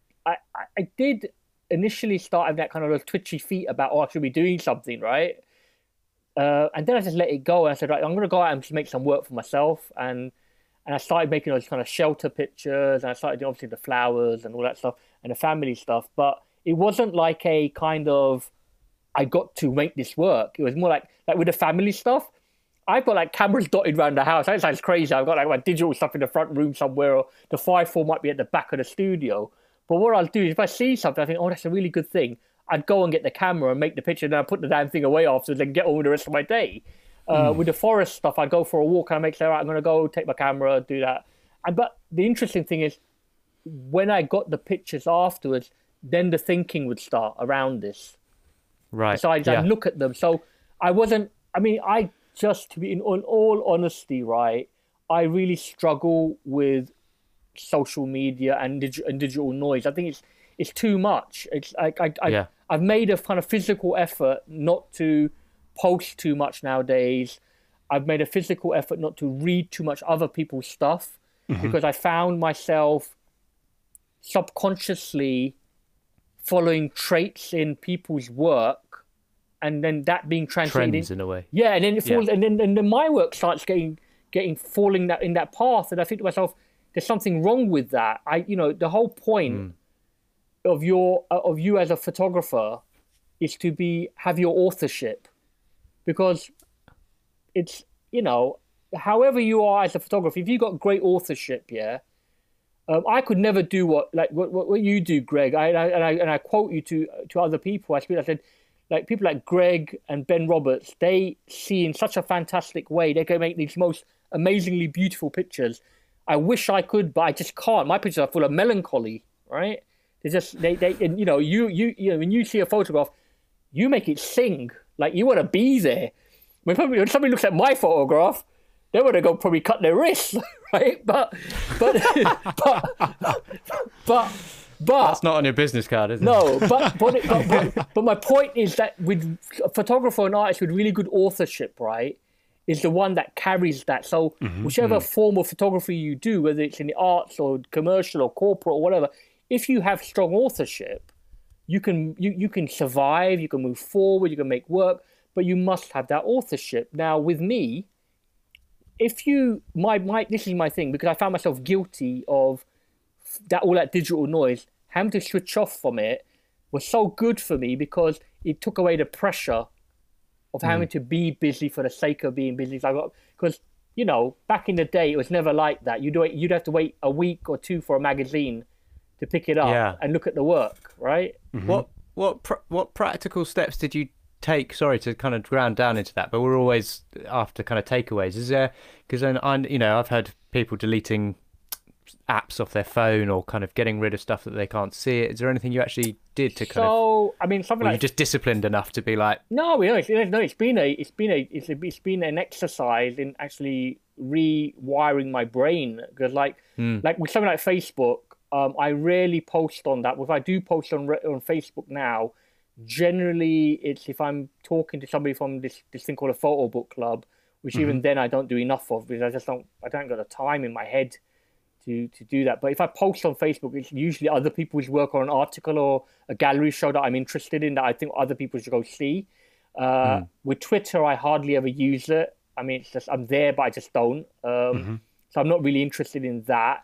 did initially start having that kind of twitchy feet about, I should be doing something, right? And then I just let it go, and I said, right, I'm going to go out and just make some work for myself. And I started making those kind of shelter pictures, and I started doing, obviously, the flowers and all that stuff and the family stuff. But it wasn't like a kind of, I got to make this work. It was more like with the family stuff, I've got like cameras dotted around the house. That sounds crazy. I've got like my digital stuff in the front room somewhere, or the 5.4 might be at the back of the studio. But what I'll do is, if I see something, I think, oh, that's a really good thing, I'd go and get the camera and make the picture, and then I'd put the damn thing away afterwards and get on with the rest of my day. With the forest stuff, I'd go for a walk, and I make say, all right, I'm going to go take my camera, do that. But the interesting thing is, when I got the pictures afterwards, then the thinking would start around this. Right. So I'd look at them. So I wasn't, I mean, to be in all honesty, right, I really struggle with social media and digital noise. I think it's too much. It's like I've made a kind of physical effort not to post too much nowadays. I've made a physical effort not to read too much other people's stuff, because I found myself subconsciously following traits in people's work, and then that being translated trends in a way. Yeah, and then it falls, and then my work starts getting falling in that path, and I think to myself, there's something wrong with that. The whole point of you as a photographer is to have your authorship, because it's, however you are as a photographer, if you've got great authorship, yeah. I could never do what you do, Greg. I quote you to other people. I said, like, people like Greg and Ben Roberts, they see in such a fantastic way. They can make these most amazingly beautiful pictures. I wish I could, but I just can't. My pictures are full of melancholy, right? They and, when you see a photograph, you make it sing. Like, you want to be there. When somebody looks at my photograph, they want to go probably cut their wrists, right? But that's not on your business card, is it? No, but my point is that with a photographer and artist with really good authorship, right, is the one that carries that. So whichever form of photography you do, whether it's in the arts or commercial or corporate or whatever, if you have strong authorship, you can survive, you can move forward, you can make work, but you must have that authorship. Now, with me, if you this is my thing, because I found myself guilty of all that digital noise. Having to switch off from it was so good for me, because it took away the pressure of having to be busy for the sake of being busy. Because back in the day, it was never like that. You'd have to wait a week or two for a magazine to pick it up and look at the work, right? Mm-hmm. What practical steps did you take? Sorry to kind of ground down into that, but we're always after kind of takeaways. Is there, because then I've heard people deleting apps off their phone or kind of getting rid of stuff that they can't see it. Is there anything you actually did to kind of? So I mean, something like, you just disciplined enough to be like, no, it's been an exercise in actually rewiring my brain, because like with something like Facebook, I rarely post on that. If I do post on Facebook now, generally it's if I'm talking to somebody from this thing called a photo book club, which even then I don't do enough of, because I don't got the time in my head to do that. But if I post on Facebook, it's usually other people's work or an article or a gallery show that I'm interested in, that I think other people should go see. With Twitter, I hardly ever use it. I mean, it's just I'm there, but I just don't. So I'm not really interested in that.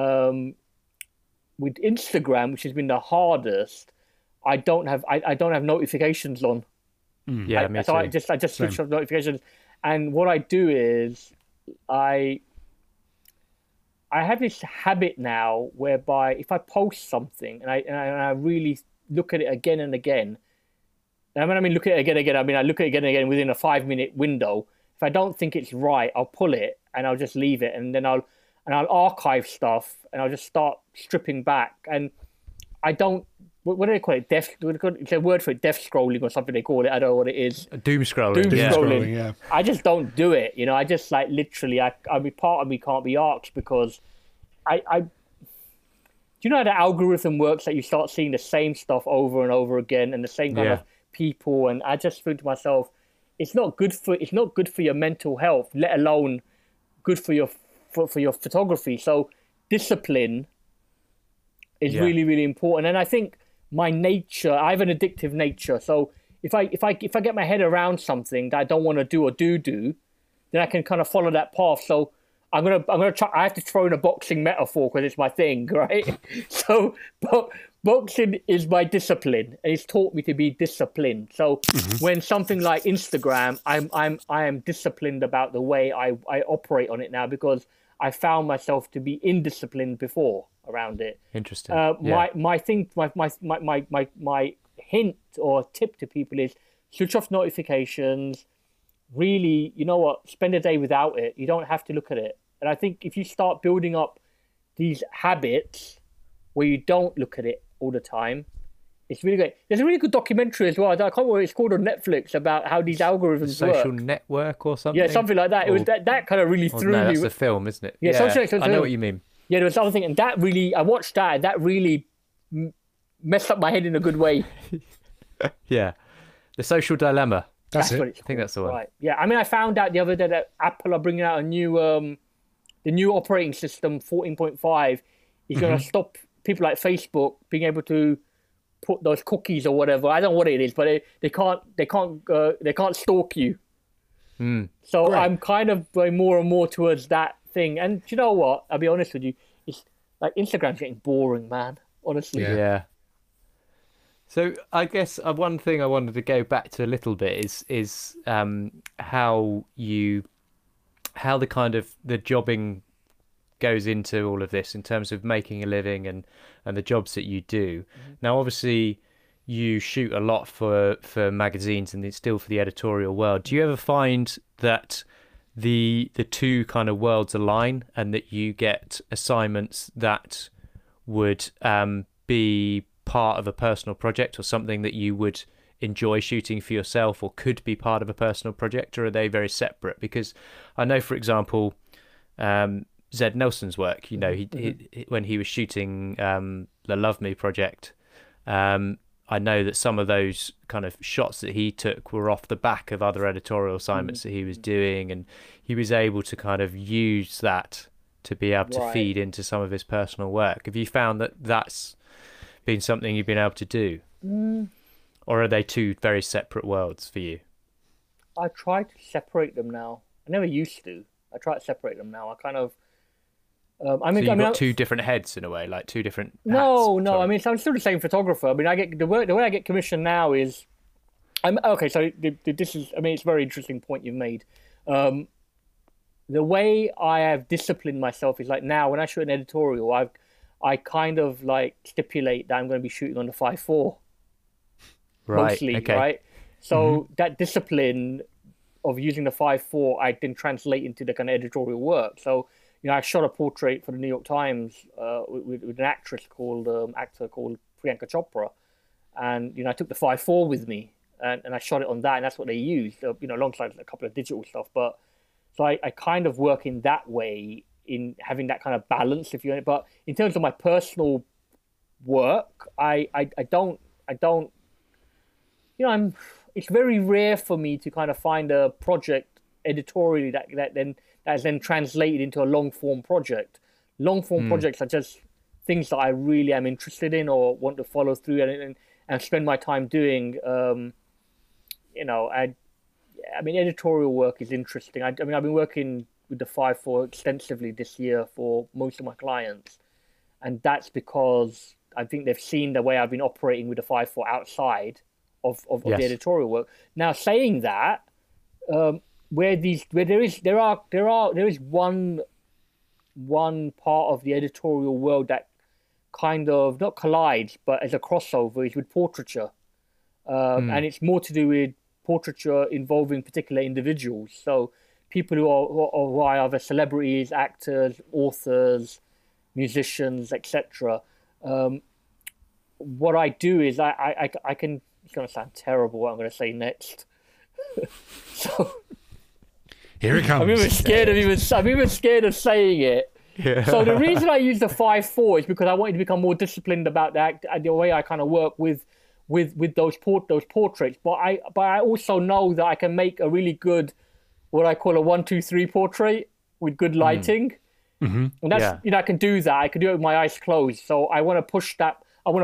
With Instagram, which has been the hardest, I don't have notifications on. Yeah, me too. So I just switch off notifications, and what I do is I have this habit now whereby if I post something and I really look at it again and again, and when I mean look at it again, I mean I look at it again and again within a 5-minute window. If I don't think it's right, I'll pull it and I'll just leave it, and then I'll archive stuff and I'll just start stripping back. And I don't. What do they call it? It's a word for it, death scrolling or something they call it. I don't know what it is. Doom scrolling. Doom scrolling. Yeah. I just don't do it. I just like literally. I mean, part of me can't be asked, because do you know how the algorithm works? That you start seeing the same stuff over and over again, and the same kind of people. And I just think to myself, it's not good for your mental health, let alone good for your photography. So discipline is really, really important. And I think my nature, I have an addictive nature. So if I get my head around something that I don't want to do or do, then I can kind of follow that path. So I'm gonna try. I have to throw in a boxing metaphor because it's my thing, right? So, boxing is my discipline, and it's taught me to be disciplined. So when something like Instagram, I am disciplined about the way I operate on it now, because I found myself to be indisciplined before around it. Interesting. My hint or tip to people is switch off notifications. Really, you know what? Spend a day without it. You don't have to look at it. And I think if you start building up these habits where you don't look at it all the time, it's really great. There's a really good documentary as well. I can't remember what it's called on Netflix about how these algorithms work. Social Network or something? Yeah, something like that. It was that kind of really threw me. That's a film, isn't it? Yeah, Social Network. I know what you mean. Yeah, there was something, and that really, I watched that, and that really messed up my head in a good way. Yeah. The Social Dilemma. That's it. What it's I think that's the one. Right. Yeah, I mean, I found out the other day that Apple are bringing out a new, the new operating system, 14.5, is going to stop people like Facebook being able to put those cookies or whatever. I don't know what it is, but they can't stalk you. So Great. I'm kind of going more and more towards that thing. And you know what? I'll be honest with you. It's like Instagram's getting boring, man. Honestly. Yeah. So I guess one thing I wanted to go back to a little bit is how the kind of the jobbing goes into all of this in terms of making a living and the jobs that you do. Now, obviously, you shoot a lot for magazines and it's still for the editorial world. Do you ever find that the two kind of worlds align and that you get assignments that would be part of a personal project or something that you would enjoy shooting for yourself or could be part of a personal project, or are they very separate? Because I know, for example, Zed Nelson's work, you know, he when he was shooting the Love Me project, I know that some of those kind of shots that he took were off the back of other editorial assignments that he was doing, and he was able to kind of use that to be able to feed into some of his personal work. Have you found that that's been something you've been able to do? Or are they two very separate worlds for you? I try to separate them now. I never used to. I try to separate them now. I kind of I mean, so you've got two different heads in a way, like two different hats. No. Sorry. I mean, so I'm still the same photographer. I mean, I get the way I get commissioned now is, I'm okay. So this is, I mean, it's a very interesting point you've made. The way I have disciplined myself is like now when I shoot an editorial, I kind of like stipulate that I'm going to be shooting on the 5.4 mostly, okay. right? So that discipline of using the 5.4, I then translate into the kind of editorial work. So, you know, I shot a portrait for the New York Times with an actor called Priyanka Chopra, and you know, I took the 5.4 with me, and I shot it on that, and that's what they used, you know, alongside a couple of digital stuff. But so I kind of work in that way, in having that kind of balance, if you want. But in terms of my personal work, I don't, you know, it's very rare for me to kind of find a project editorially that is then translated into a long form project. Long form projects are just things that I really am interested in or want to follow through and spend my time doing. You know, I mean, editorial work is interesting. I mean, I've been working with the 5.4 extensively this year for most of my clients, and that's because I think they've seen the way I've been operating with the 5.4 outside of the editorial work. Now, saying that, there is one part of the editorial world that kind of not collides, but as a crossover, is with portraiture, and it's more to do with portraiture involving particular individuals. So people who are either celebrities, actors, authors, musicians, etc. What I do is I can. It's going to sound terrible what I'm going to say next. So here it comes. I'm even scared of saying it. Yeah. So the reason I use the 5.4 is because I wanted to become more disciplined about that, the way I kind of work with those portraits. But I also know that I can make a really good, what I call a 1-2-3 portrait with good lighting. And that's you know, I can do that. I can do it with my eyes closed. So I want to push that.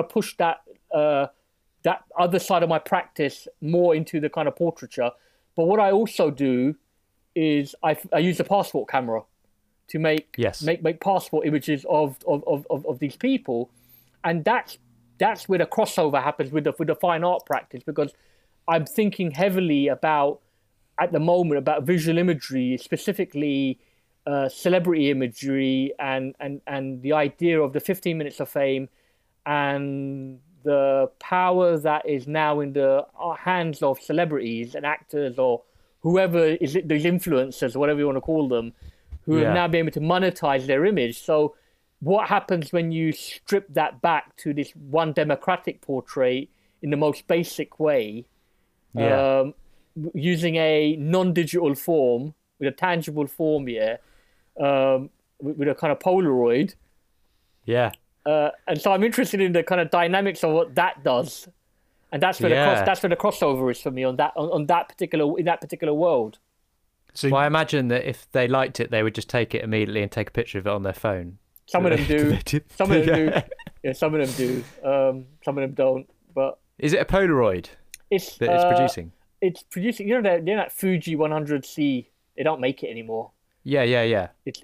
That other side of my practice more into the kind of portraiture. But what I also do is I use the passport camera to make passport images of these people, and that's where the crossover happens with the fine art practice, because I'm thinking heavily about at the moment about visual imagery, specifically celebrity imagery, and the idea of the 15 minutes of fame and the power that is now in the hands of celebrities and actors or whoever is these influencers, or whatever you want to call them, who have now been able to monetize their image. So what happens when you strip that back to this one democratic portrait in the most basic way, using a non-digital form, with a tangible form here, with a kind of Polaroid. Yeah. And so I'm interested in the kind of dynamics of what that does, and that's where the crossover is for me in that particular world. So, well, I imagine that if they liked it, they would just take it immediately and take a picture of it on their phone. Some of them do. Some of them do. Yeah, some of them do. Some of them don't. But is it a Polaroid it's producing? It's producing. You know that Fuji 100C. They don't make it anymore. Yeah. It's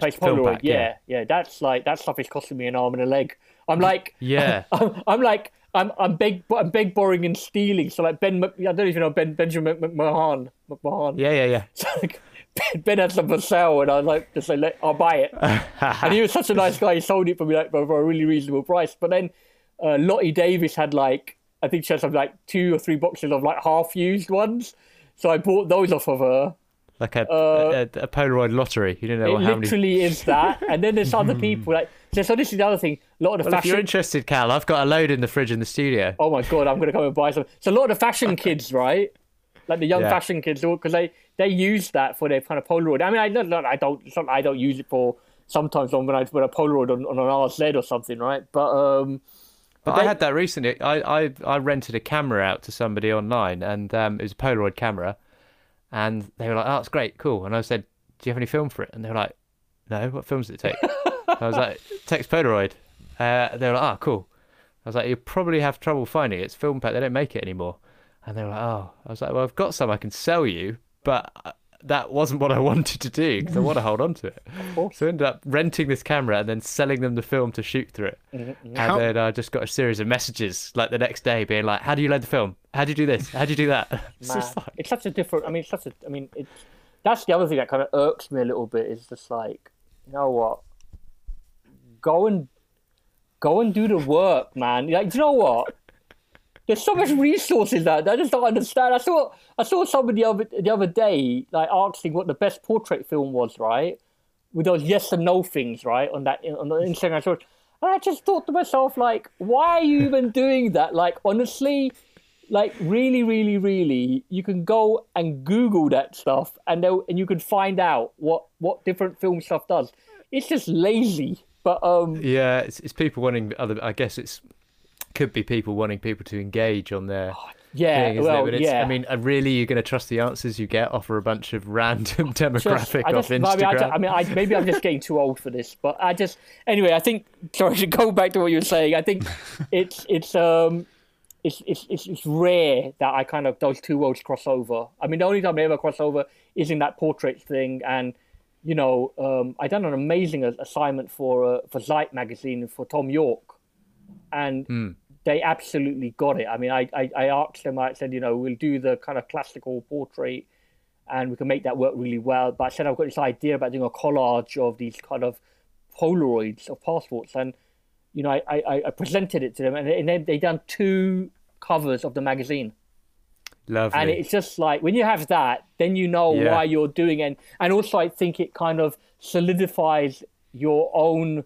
Polaroid. Yeah. That stuff is costing me an arm and a leg. I'm like, yeah. I'm like, I'm beg, borrowing, and stealing. So like I don't even know Benjamin McMahon. Yeah. So like, Ben had some for sale, and I was like, just like, I'll buy it. And he was such a nice guy. He sold it for me like for a really reasonable price. But then Lottie Davis had like, I think she had something like 2 or 3 boxes of like half-used ones. So I bought those off of her. Like a Polaroid lottery. You don't know It how many. literally is that. And then there's other people like. So this is the other thing. A lot of the Well, if fashion. you're interested, Cal, I've got a load in the fridge in the studio. Oh my god, I'm gonna come and buy some. So a lot of the fashion kids, right? Like the young fashion kids, because they use that for their kind of Polaroid. I mean, I don't use it for sometimes when I put a Polaroid on an RZ or something, right? But I had that recently. I rented a camera out to somebody online, and it was a Polaroid camera, and they were like, "Oh, it's great, cool." And I said, "Do you have any film for it?" And they were like, "No, what films does it take?" I was like, "It takes Polaroid." They were like, "Oh, cool." I was like, "You'll probably have trouble finding it. It's film pack. They don't make it anymore." And they were like, "Oh." I was like, "Well, I've got some I can sell you, but that wasn't what I wanted to do because I want to hold on to it." So I ended up renting this camera and then selling them the film to shoot through it. And then I just got a series of messages like the next day being like, "How do you load the film? How do you do this? How do you do that?" It's such a different. That's the other thing that kind of irks me a little bit. Is just like, you know what? Go and do the work, man. Like, you know what? There's so much resources out there. I just don't understand. I saw somebody the other day like asking what the best portrait film was, right? With those yes and no things, right? On the Instagram story. And I just thought to myself, like, why are you even doing that? Like, honestly, like really, really, really, you can go and Google that stuff and you can find out what different film stuff does. It's just lazy. But yeah, it's people wanting other. I guess could be people wanting people to engage on their thing, isn't it? But I mean, really, you're going to trust the answers you get off a bunch of random demographic off Instagram? Maybe I'm just getting too old for this, but anyway. I think, sorry to go back to what you were saying. I think it's rare that I kind of those two worlds cross over. I mean, the only time they ever cross over is in that portrait thing, and you know, I done an amazing assignment for Zeit magazine for Tom York, and they absolutely got it. I mean, I asked them, I said, you know, we'll do the kind of classical portrait and we can make that work really well. But I said, I've got this idea about doing a collage of these kind of Polaroids of passports. And, you know, I presented it to them and they done 2 covers of the magazine. Lovely. And it's just like, when you have that, then you know why you're doing it. And also I think it kind of solidifies your own,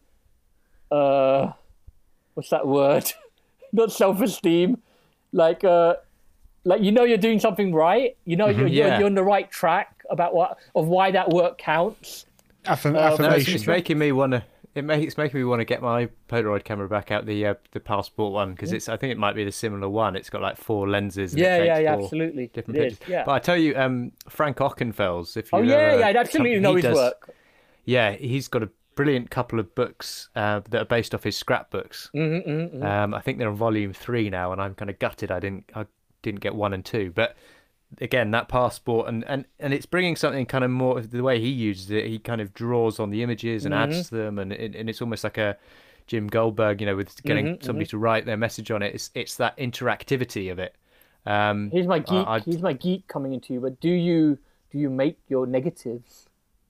what's that word? Not self-esteem, like you know you're doing something right. You know you're on the right track about why that work counts. Affirmation. It's making me want to. It's making me want to get my Polaroid camera back out, the passport one, because I think it might be the similar one. It's got like 4 lenses. And it takes 4 absolutely. Different pictures. Yeah. But I tell you, Frank Ockenfels, if you I absolutely know his work. Yeah, he's got a brilliant couple of books that are based off his scrapbooks. I think they're on volume 3 now, and I'm kind of gutted I didn't get 1 and 2. But again, that passport and it's bringing something kind of more the way he uses it. He kind of draws on the images and adds to them, and it's almost like a Jim Goldberg, you know, with getting somebody to write their message on it. It's that interactivity of it. Here's my geek. Here's my geek coming into you. But do you make your negatives?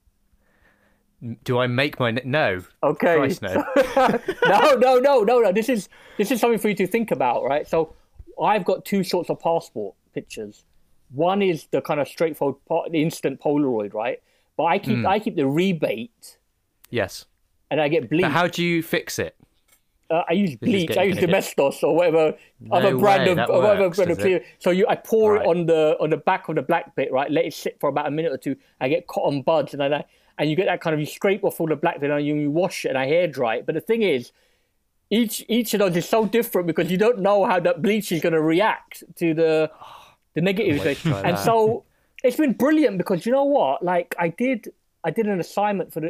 Do I make my no? Okay. Christ, no. No. This is something for you to think about, right? So, I've got 2 sorts of passport pictures. One is the kind of straightforward, the instant Polaroid, right? But I keep the rebate. Yes. And I get bleach. But how do you fix it? I use bleach. I use Domestos or whatever other brand of clear. So I pour it on the back of the black bit, right? Let it sit for about a minute or 2. I get cotton buds and you get that kind of, you scrape off all the black bit and you wash it and I hair dry it. But the thing is, each of those is so different because you don't know how that bleach is going to react to the negatives. And so it's been brilliant because you know what? Like I did an assignment for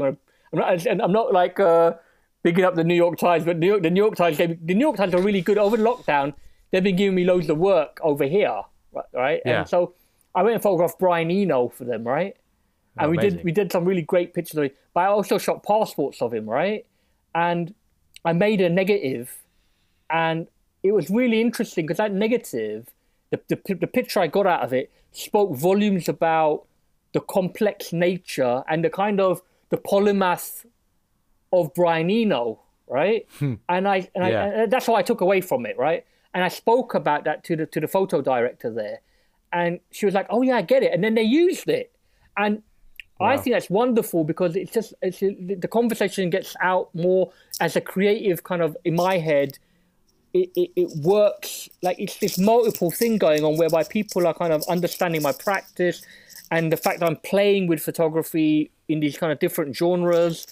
I'm not like bigging up the New York Times, but the New York Times are really good over lockdown. They've been giving me loads of work over here, right? Yeah. And so I went and photographed Brian Eno for them, right? And we did some really great pictures of it. But I also shot passports of him, right? And I made a negative, and it was really interesting because that negative, the picture I got out of it spoke volumes about the complex nature and the kind of the polymath of Brian Eno, right? And that's what I took away from it, right? And I spoke about that to the photo director there, and she was like, "Oh yeah, I get it." And then they used it, and I think that's wonderful because the conversation gets out more as a creative kind of in my head. It works like it's this multiple thing going on whereby people are kind of understanding my practice and the fact that I'm playing with photography in these kind of different genres.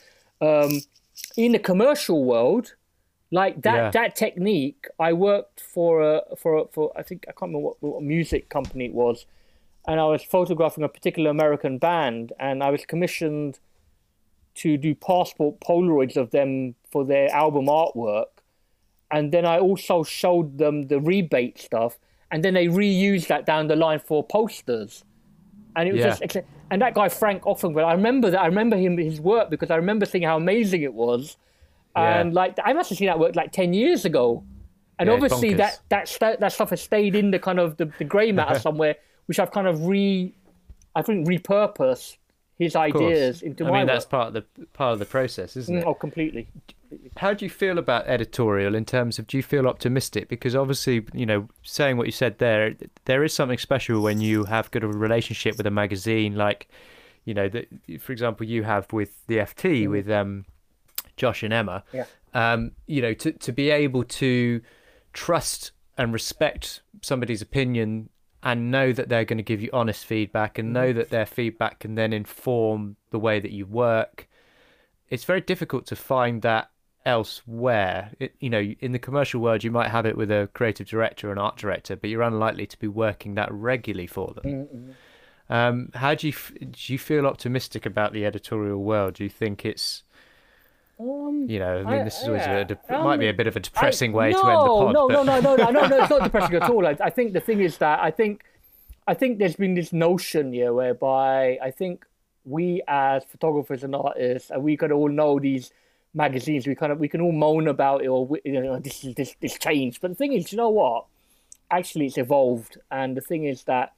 In the commercial world, like that technique, I worked for I think I can't remember what music company it was, and I was photographing a particular American band, and I was commissioned to do passport Polaroids of them for their album artwork. And then I also showed them the rebate stuff, and then they reused that down the line for posters. And it was just, and that guy Frank Offenberg, I remember his work because I remember seeing how amazing it was, and like I must have seen that work like 10 years ago, and obviously that stuff has stayed in the kind of the grey matter somewhere, which I've kind of repurposed his ideas into my work. That's part of the process, isn't it? Oh, completely. How do you feel about editorial in terms of, do you feel optimistic? Because obviously, saying what you said there is something special when you have got a relationship with a magazine like, for example, you have with the FT, with Josh and Emma. To be able to trust and respect somebody's opinion and know that they're going to give you honest feedback and know that their feedback can then inform the way that you work. It's very difficult to find that elsewhere. In the commercial world, you might have it with a creative director or an art director, but you're unlikely to be working that regularly for them. How do you feel optimistic about the editorial world? Do you think it's this is always might be a bit of a depressing way to end the pod. No, it's not depressing at all. I think the thing is that I think there's been this notion here whereby I think we as photographers and artists, and we could all know these magazines, we can all moan about it, or this changed. But the thing is, you know what? Actually, it's evolved, and the thing is that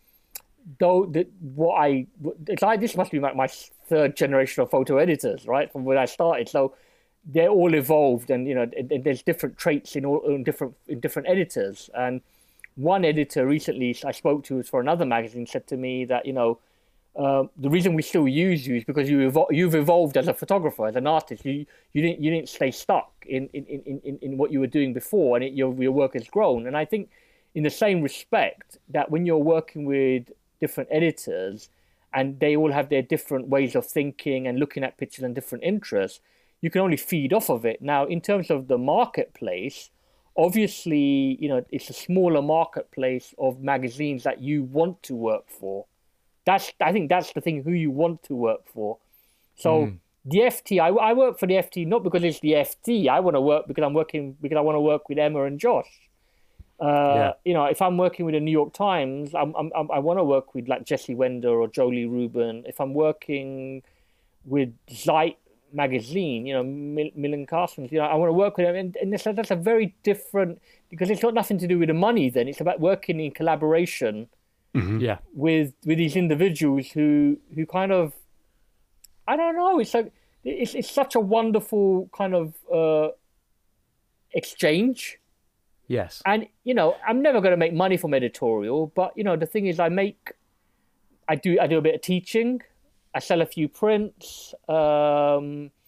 this must be my third generation of photo editors, right? From when I started, so they're all evolved, and there's different traits in different editors. And one editor recently I spoke to, was for another magazine, said to me that the reason we still use you is because you've evolved as a photographer, as an artist. You didn't stay stuck in what you were doing before, and your work has grown. And I think in the same respect that when you're working with different editors and they all have their different ways of thinking and looking at pictures and different interests, you can only feed off of it. Now, in terms of the marketplace, obviously, it's a smaller marketplace of magazines that you want to work for. I think that's the thing, who you want to work for. So the FT, I work for the FT not because it's the FT. I want to work because I want to work with Emma and Josh. If I'm working with the New York Times, I want to work with like Jesse Wender or Jolie Rubin. If I'm working with Zeit magazine, Millen Carstens, I want to work with them. And that's a very different, because it's got nothing to do with the money then. It's about working in collaboration with these individuals who kind of, I don't know, it's such a wonderful kind of exchange. Yes. And, I'm never going to make money from editorial, but, the thing is I do a bit of teaching. I sell a few prints. What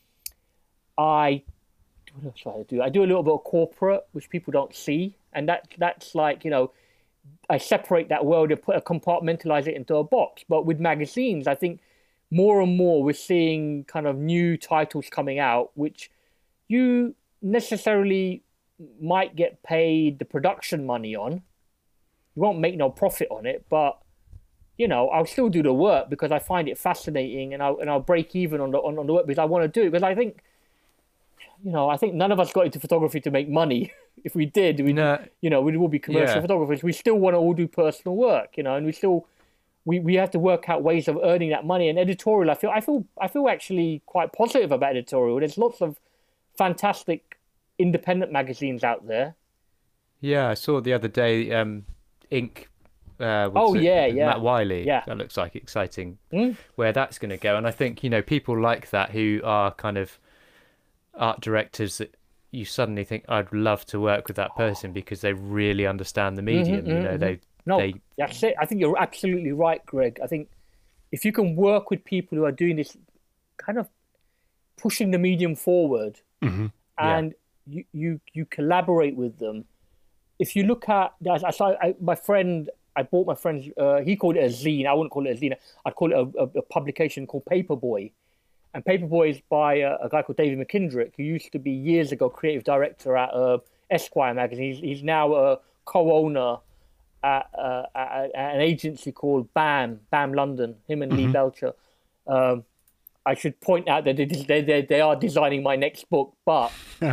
else do I do? I do a little bit of corporate, which people don't see. And that's like, I separate that world and compartmentalize it into a box. But with magazines, I think more and more we're seeing kind of new titles coming out, which you necessarily might get paid the production money on. You won't make no profit on it, but I'll still do the work because I find it fascinating, and I'll break even on the work because I want to do it. Because I think none of us got into photography to make money. If we did, we'd all be commercial photographers. We still want to all do personal work, and we have to work out ways of earning that money. And editorial, I feel actually quite positive about editorial. There's lots of fantastic independent magazines out there. Yeah, I saw the other day, Ink. Oh What's it? yeah, Matt yeah, Wiley. yeah. That looks like exciting. Mm. Where that's going to go, and I think people like that who are kind of art directors that you suddenly think I'd love to work with that person because they really understand the medium. No, They that's it. I think you're absolutely right, Greg. I think if you can work with people who are doing this kind of pushing the medium forward, and you collaborate with them. If you look at, my friend, I bought my friend's, he called it a zine. I wouldn't call it a zine. I'd call it a publication called Paperboy. And Paperboy is by a guy called David McKendrick, who used to be years ago creative director at Esquire magazine. He's now a co-owner at an agency called BAM London, him and Lee Belcher. I should point out that they are designing my next book, but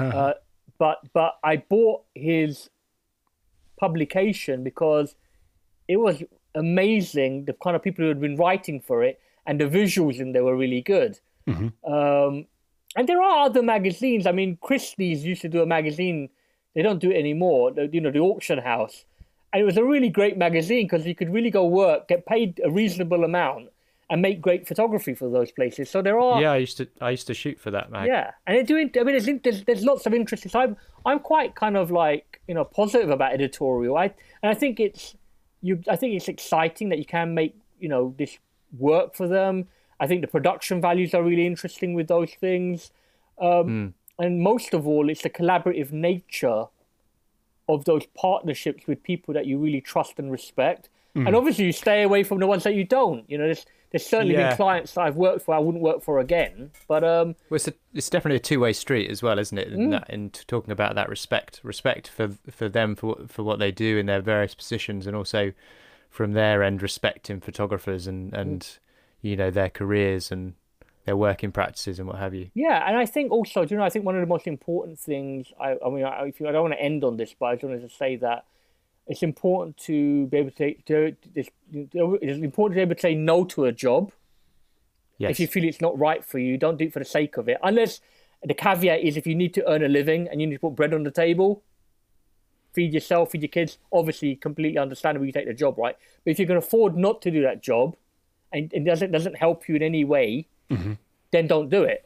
I bought his publication because it was amazing, the kind of people who had been writing for it, and the visuals in there were really good. And there are other magazines. I mean, Christie's used to do a magazine. They don't do it anymore. The Auction House. And it was a really great magazine because you could really go work, get paid a reasonable amount, and make great photography for those places. So there are. Yeah, I used to shoot for that mag. Yeah, and they're doing. I mean, there's lots of interest. So I'm quite kind of like positive about editorial. I think it's exciting that you can make this work for them. I think the production values are really interesting with those things. And most of all, it's the collaborative nature of those partnerships with people that you really trust and respect. And obviously you stay away from the ones that you don't. There's certainly been clients that I've worked for I wouldn't work for again. But well, it's definitely a two-way street as well, isn't it? In talking about that respect for them for what they do in their various positions, and also from their end respecting photographers and their careers and their working practices and what have you. Yeah, and I think also, I think one of the most important things, I don't want to end on this, but I just wanted to say that it's important to be able to it's important to be able to say no to a job. Yes. If you feel it's not right for you, don't do it for the sake of it. Unless the caveat is if you need to earn a living and you need to put bread on the table, feed yourself, feed your kids, obviously completely understandable you take the job, right? But if you can afford not to do that job and it doesn't help you in any way, then don't do it.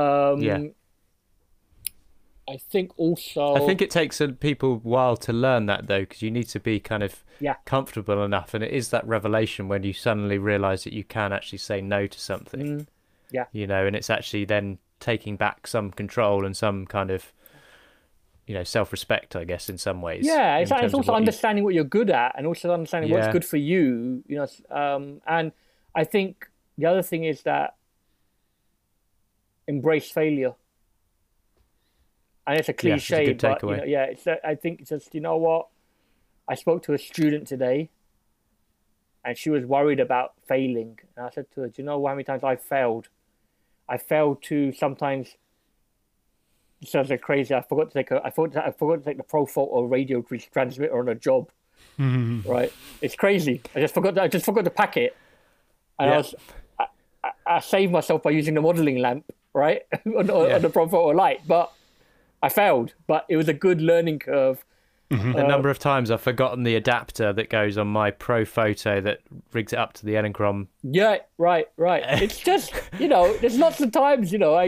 I think it takes people a while to learn that, though, because you need to be kind of comfortable enough, and it is that revelation when you suddenly realise that you can actually say no to something. And it's actually then taking back some control and some kind of self-respect, I guess, in some ways. Yeah, it's also understanding what you're good at, and also understanding what's good for you. And I think the other thing is that embrace failure. And it's a cliche, but I think it's just, what? I spoke to a student today, and she was worried about failing. And I said to her, do you know how many times I failed? I failed to sometimes. It sounds like crazy. I forgot to take the ProPhoto radio transmitter on a job. Right? It's crazy. I just forgot to pack it, and I saved myself by using the modeling lamp, right, on the ProPhoto light, but I failed. But it was a good learning curve. The number of times I've forgotten the adapter that goes on my ProPhoto that rigs it up to the Elinchrom. Yeah, right. It's just there's lots of times I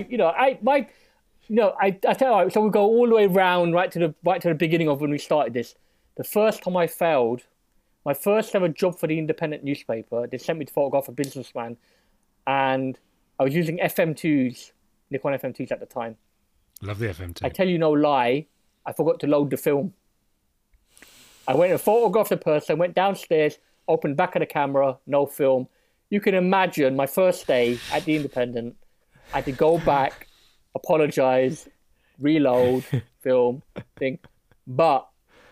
tell you, so we go all the way round right to the beginning of when we started this. The first time I failed, my first ever job for the independent newspaper, they sent me to photograph a businessman, and I was using FM2s, Nikon FM2s at the time. Love the FM2. I tell you no lie, I forgot to load the film. I went and photographed the person, went downstairs, opened back of the camera, no film. You can imagine my first day at the Independent, I had to go back, apologise, reload, film, thing. But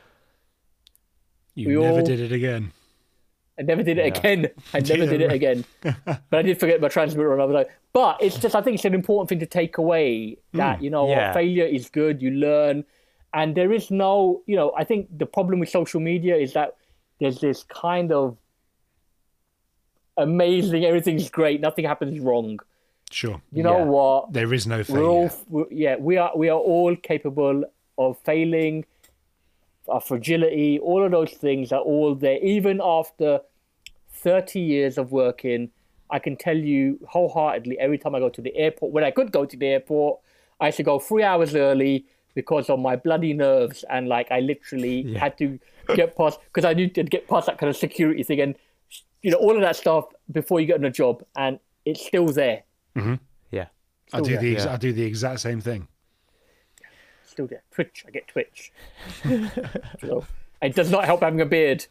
you never did it again. I never did it again. I never did it again. But I did forget my transmitter on. I was like, but it's just, I think it's an important thing to take away that, failure is good. You learn. And there is no, I think the problem with social media is that there's this kind of amazing, everything's great, nothing happens wrong. Sure. You know what? There is no failure. We are all capable of failing. our fragility, all of those things are all there. Even after 30 years of working, I can tell you wholeheartedly, every time I go to the airport, when I could go to the airport, I used to go 3 hours early because of my bloody nerves. And like, I literally had to get past, because I knew to get past that kind of security thing and, you know, all of that stuff before you get on a job. And it's still there. Yeah. I do there. I do the exact same thing. Still there. Twitch. I get Twitch. So, it does not help having a beard.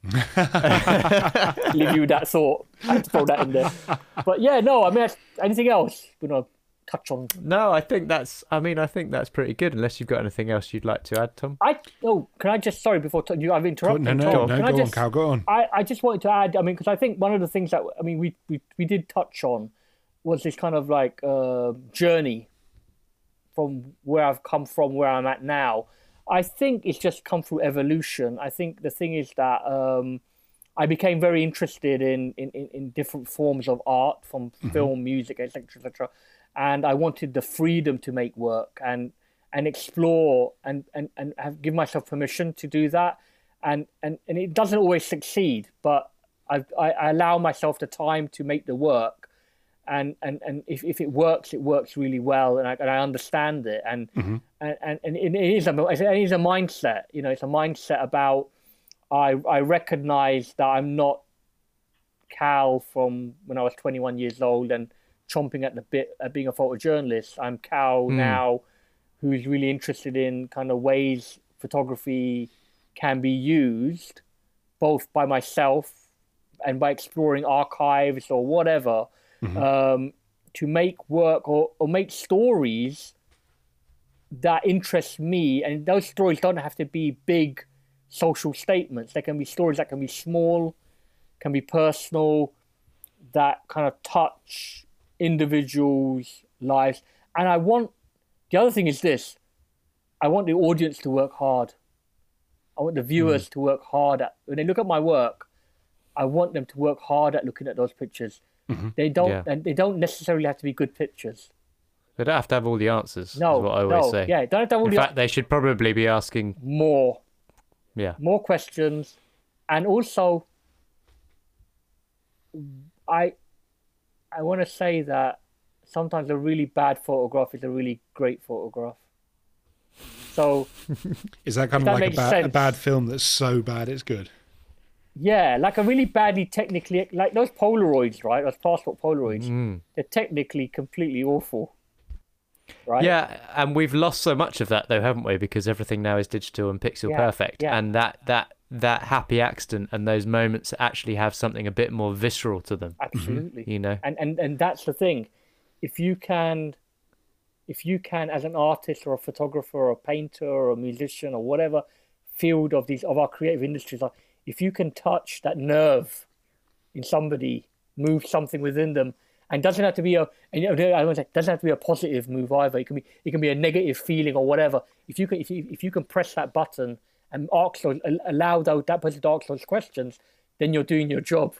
Leave you with that thought. I had to throw that in there. But yeah, no, I mean, anything else you want to touch on? No, I think that's pretty good, unless you've got anything else you'd like to add, Tom. Can I just, sorry, before you, I've interrupted. No, Tom. go on, Cal, go on. I just wanted to add, I mean, because I think one of the things that, I mean, we did touch on was this kind of like journey from where I've come from, where I'm at now. I think it's just come through evolution. I think the thing is that I became very interested in different forms of art, from film, music, etc., etc. And I wanted the freedom to make work and explore and give myself permission to do that. And it doesn't always succeed, but I allow myself the time to make the work. And if it works really well, and I understand it, and it is a mindset. You know, it's a mindset about I recognize that I'm not Cal from when I was 21 years old and chomping at the bit at being a photojournalist. I'm Cal now, who's really interested in kind of ways photography can be used, both by myself and by exploring archives or whatever. To make work or make stories that interest me. And those stories don't have to be big social statements. They can be stories that can be small, can be personal, that kind of touch individuals' lives. And the other thing is this, I want the audience to work hard. I want the viewers to work hard when they look at my work, I want them to work hard at looking at those pictures. They don't, and they don't necessarily have to be good pictures. They don't have to have all the answers. No, is what I always say. Yeah, don't have to have all In fact, they should probably be asking more questions, and also, I want to say that sometimes a really bad photograph is a really great photograph. So, is that kind of like a bad film that's so bad it's good? Yeah, like a really badly technically, like those Polaroids, right? Those passport Polaroids, they're technically completely awful, right? Yeah, and we've lost so much of that though, haven't we? Because everything now is digital and pixel perfect, and that happy accident and those moments actually have something a bit more visceral to them. Absolutely, you know. And that's the thing. If you can, as an artist or a photographer or a painter or a musician or whatever field of our creative industries are. If you can touch that nerve in somebody, move something within them, and doesn't have to be doesn't have to be a positive move either. It can be a negative feeling or whatever. If you can press that button and allow that person to ask those questions, then you're doing your job.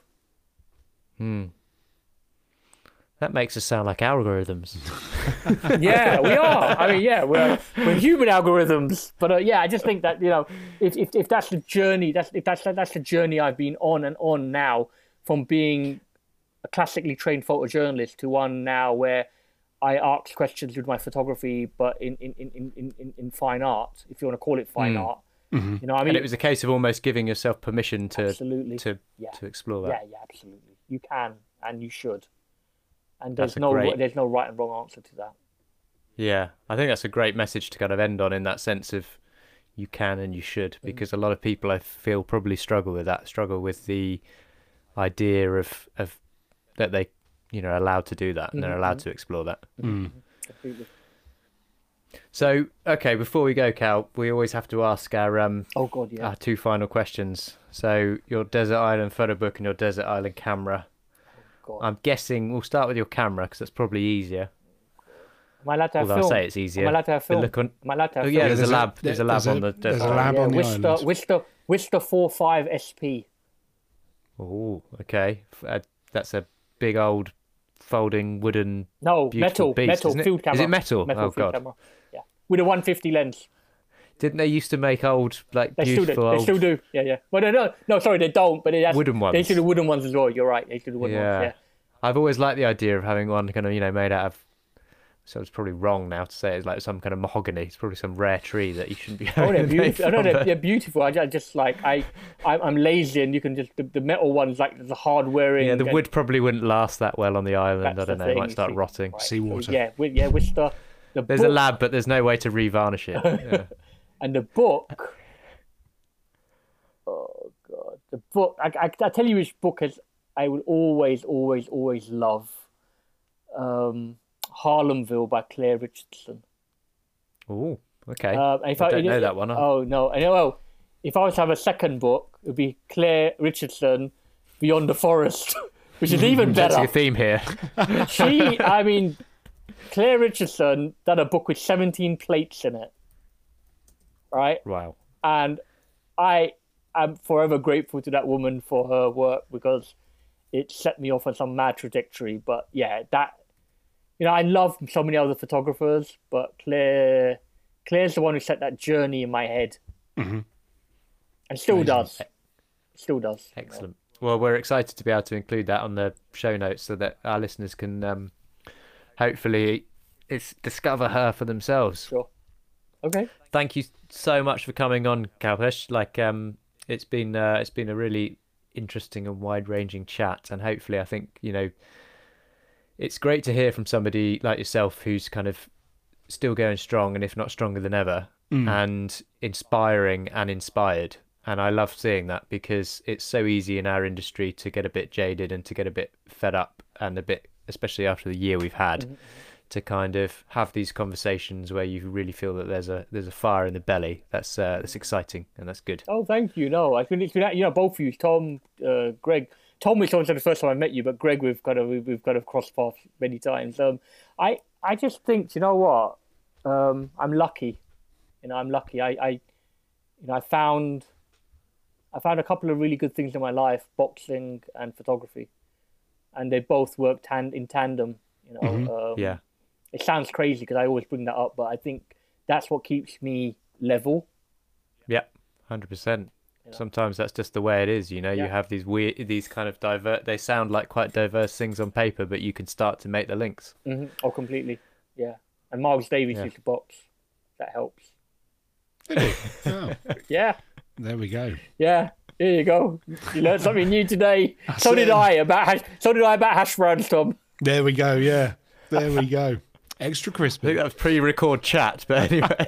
That makes us sound like algorithms. Yeah, we are. I mean, yeah, we're human algorithms. But I just think that, you know, if that's the journey, that's the journey I've been on and on now, from being a classically trained photojournalist to one now where I ask questions with my photography, but in fine art, if you want to call it fine art. You know, I mean, and it was a case of almost giving yourself permission to explore that. Yeah, absolutely. You can and you should. And there's no right and wrong answer to that. Yeah, I think that's a great message to kind of end on, in that sense of you can and you should, because a lot of people, I feel, probably struggle with the idea of that they, you know, are allowed to do that and they're allowed to explore that. Completely. So, okay, before we go, Cal, we always have to ask our our two final questions. So, your Desert Island photo book and your Desert Island camera. I'm guessing we'll start with your camera because that's probably easier. Am I allowed to have film? I'll say it's easier. Am I allowed to have film? Am I allowed to have film? Yeah, there's a lab. There's a lab on the desert. There's a lab on the island. Wister 45 SP. Oh, okay. That's a big old folding wooden. No, metal field camera. Is it metal? Metal oh field God. Camera. Yeah, with a 150 lens. Didn't they used to make old, like, They still do. beautiful They old still do. Yeah. Well, no, sorry, they don't. But wooden ones? They still do wooden ones as well. You're right. They still do wooden ones. Yeah. I've always liked the idea of having one kind of, made out of. So it's probably wrong now to say it's like some kind of mahogany. It's probably some rare tree that you shouldn't be having. Oh, they're it made beautiful. I know from, they're beautiful. I just like I'm lazy, and you can just the metal ones like the hard wearing. Yeah, the wood probably wouldn't last that well on the island. I don't know. It might start rotting. Right. Seawater. Yeah, Worcester. There's a lab, but there's no way to revarnish it. Yeah. And the book. Oh God, the book. I tell you which book I would always love. Harlemville by Claire Richardson. Oh, okay. I don't know that one. Oh no, I know. Well, if I was to have a second book, it would be Claire Richardson, Beyond the Forest, which is even better. That's your theme here. Claire Richardson done a book with 17 plates in it, right? Wow. And I am forever grateful to that woman for her work because it set me off on some mad trajectory. But yeah, I love so many other photographers, but Claire's the one who set that journey in my head. Mm-hmm. And still does. Still does. Excellent. Well, we're excited to be able to include that on the show notes so that our listeners can hopefully discover her for themselves. Sure. Okay. Thank you so much for coming on, Kalpesh. It's been a really interesting and wide-ranging chat, and hopefully, I think it's great to hear from somebody like yourself who's kind of still going strong, and if not stronger than ever, and inspiring and inspired. And I love seeing that because it's so easy in our industry to get a bit jaded and to get a bit fed up, and a bit, especially after the year we've had, to kind of have these conversations where you really feel that there's a fire in the belly. That's exciting and that's good. Oh, thank you. No, I think it's been both of you, Tom, Greg. Tom was obviously the first time I met you, but Greg, we've kind of crossed paths many times. I just think, you know what, I'm lucky. I'm lucky. I found a couple of really good things in my life, boxing and photography, and they both worked in tandem. Yeah. It sounds crazy because I always bring that up, but I think that's what keeps me level. Yeah, 100%. Sometimes that's just the way it is. You have these kind of they sound like quite diverse things on paper, but you can start to make the links. Mm-hmm. Oh, completely. Yeah. And Miles Davis used to box. That helps. Oh. Yeah. There we go. Yeah. Here you go. You learned something new today. So did I about hash browns, Tom. There we go. Yeah. There we go. Extra crispy. I think that was pre-record chat, but anyway.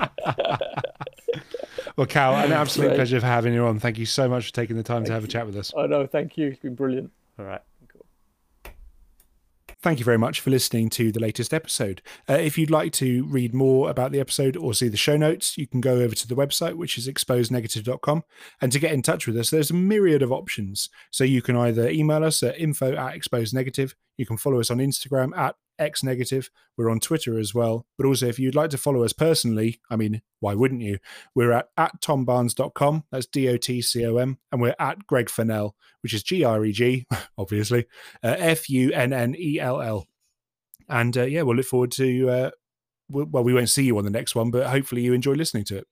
Well, Cal, an absolute pleasure for having you on. Thank you so much for taking the time to have a chat with us. Oh, no, thank you. It's been brilliant. All right. Cool. Thank you very much for listening to the latest episode. If you'd like to read more about the episode or see the show notes, you can go over to the website, which is exposednegative.com. And to get in touch with us, there's a myriad of options. So you can either email us at info@exposednegative. You can follow us on Instagram at xnegative. We're on Twitter as well. But also, if you'd like to follow us personally, why wouldn't you? We're at tombarnes.com. That's DOTCOM. And we're at Greg Fennell, which is GREG, obviously, FUNNELL. And we'll look forward to, we won't see you on the next one, but hopefully you enjoy listening to it.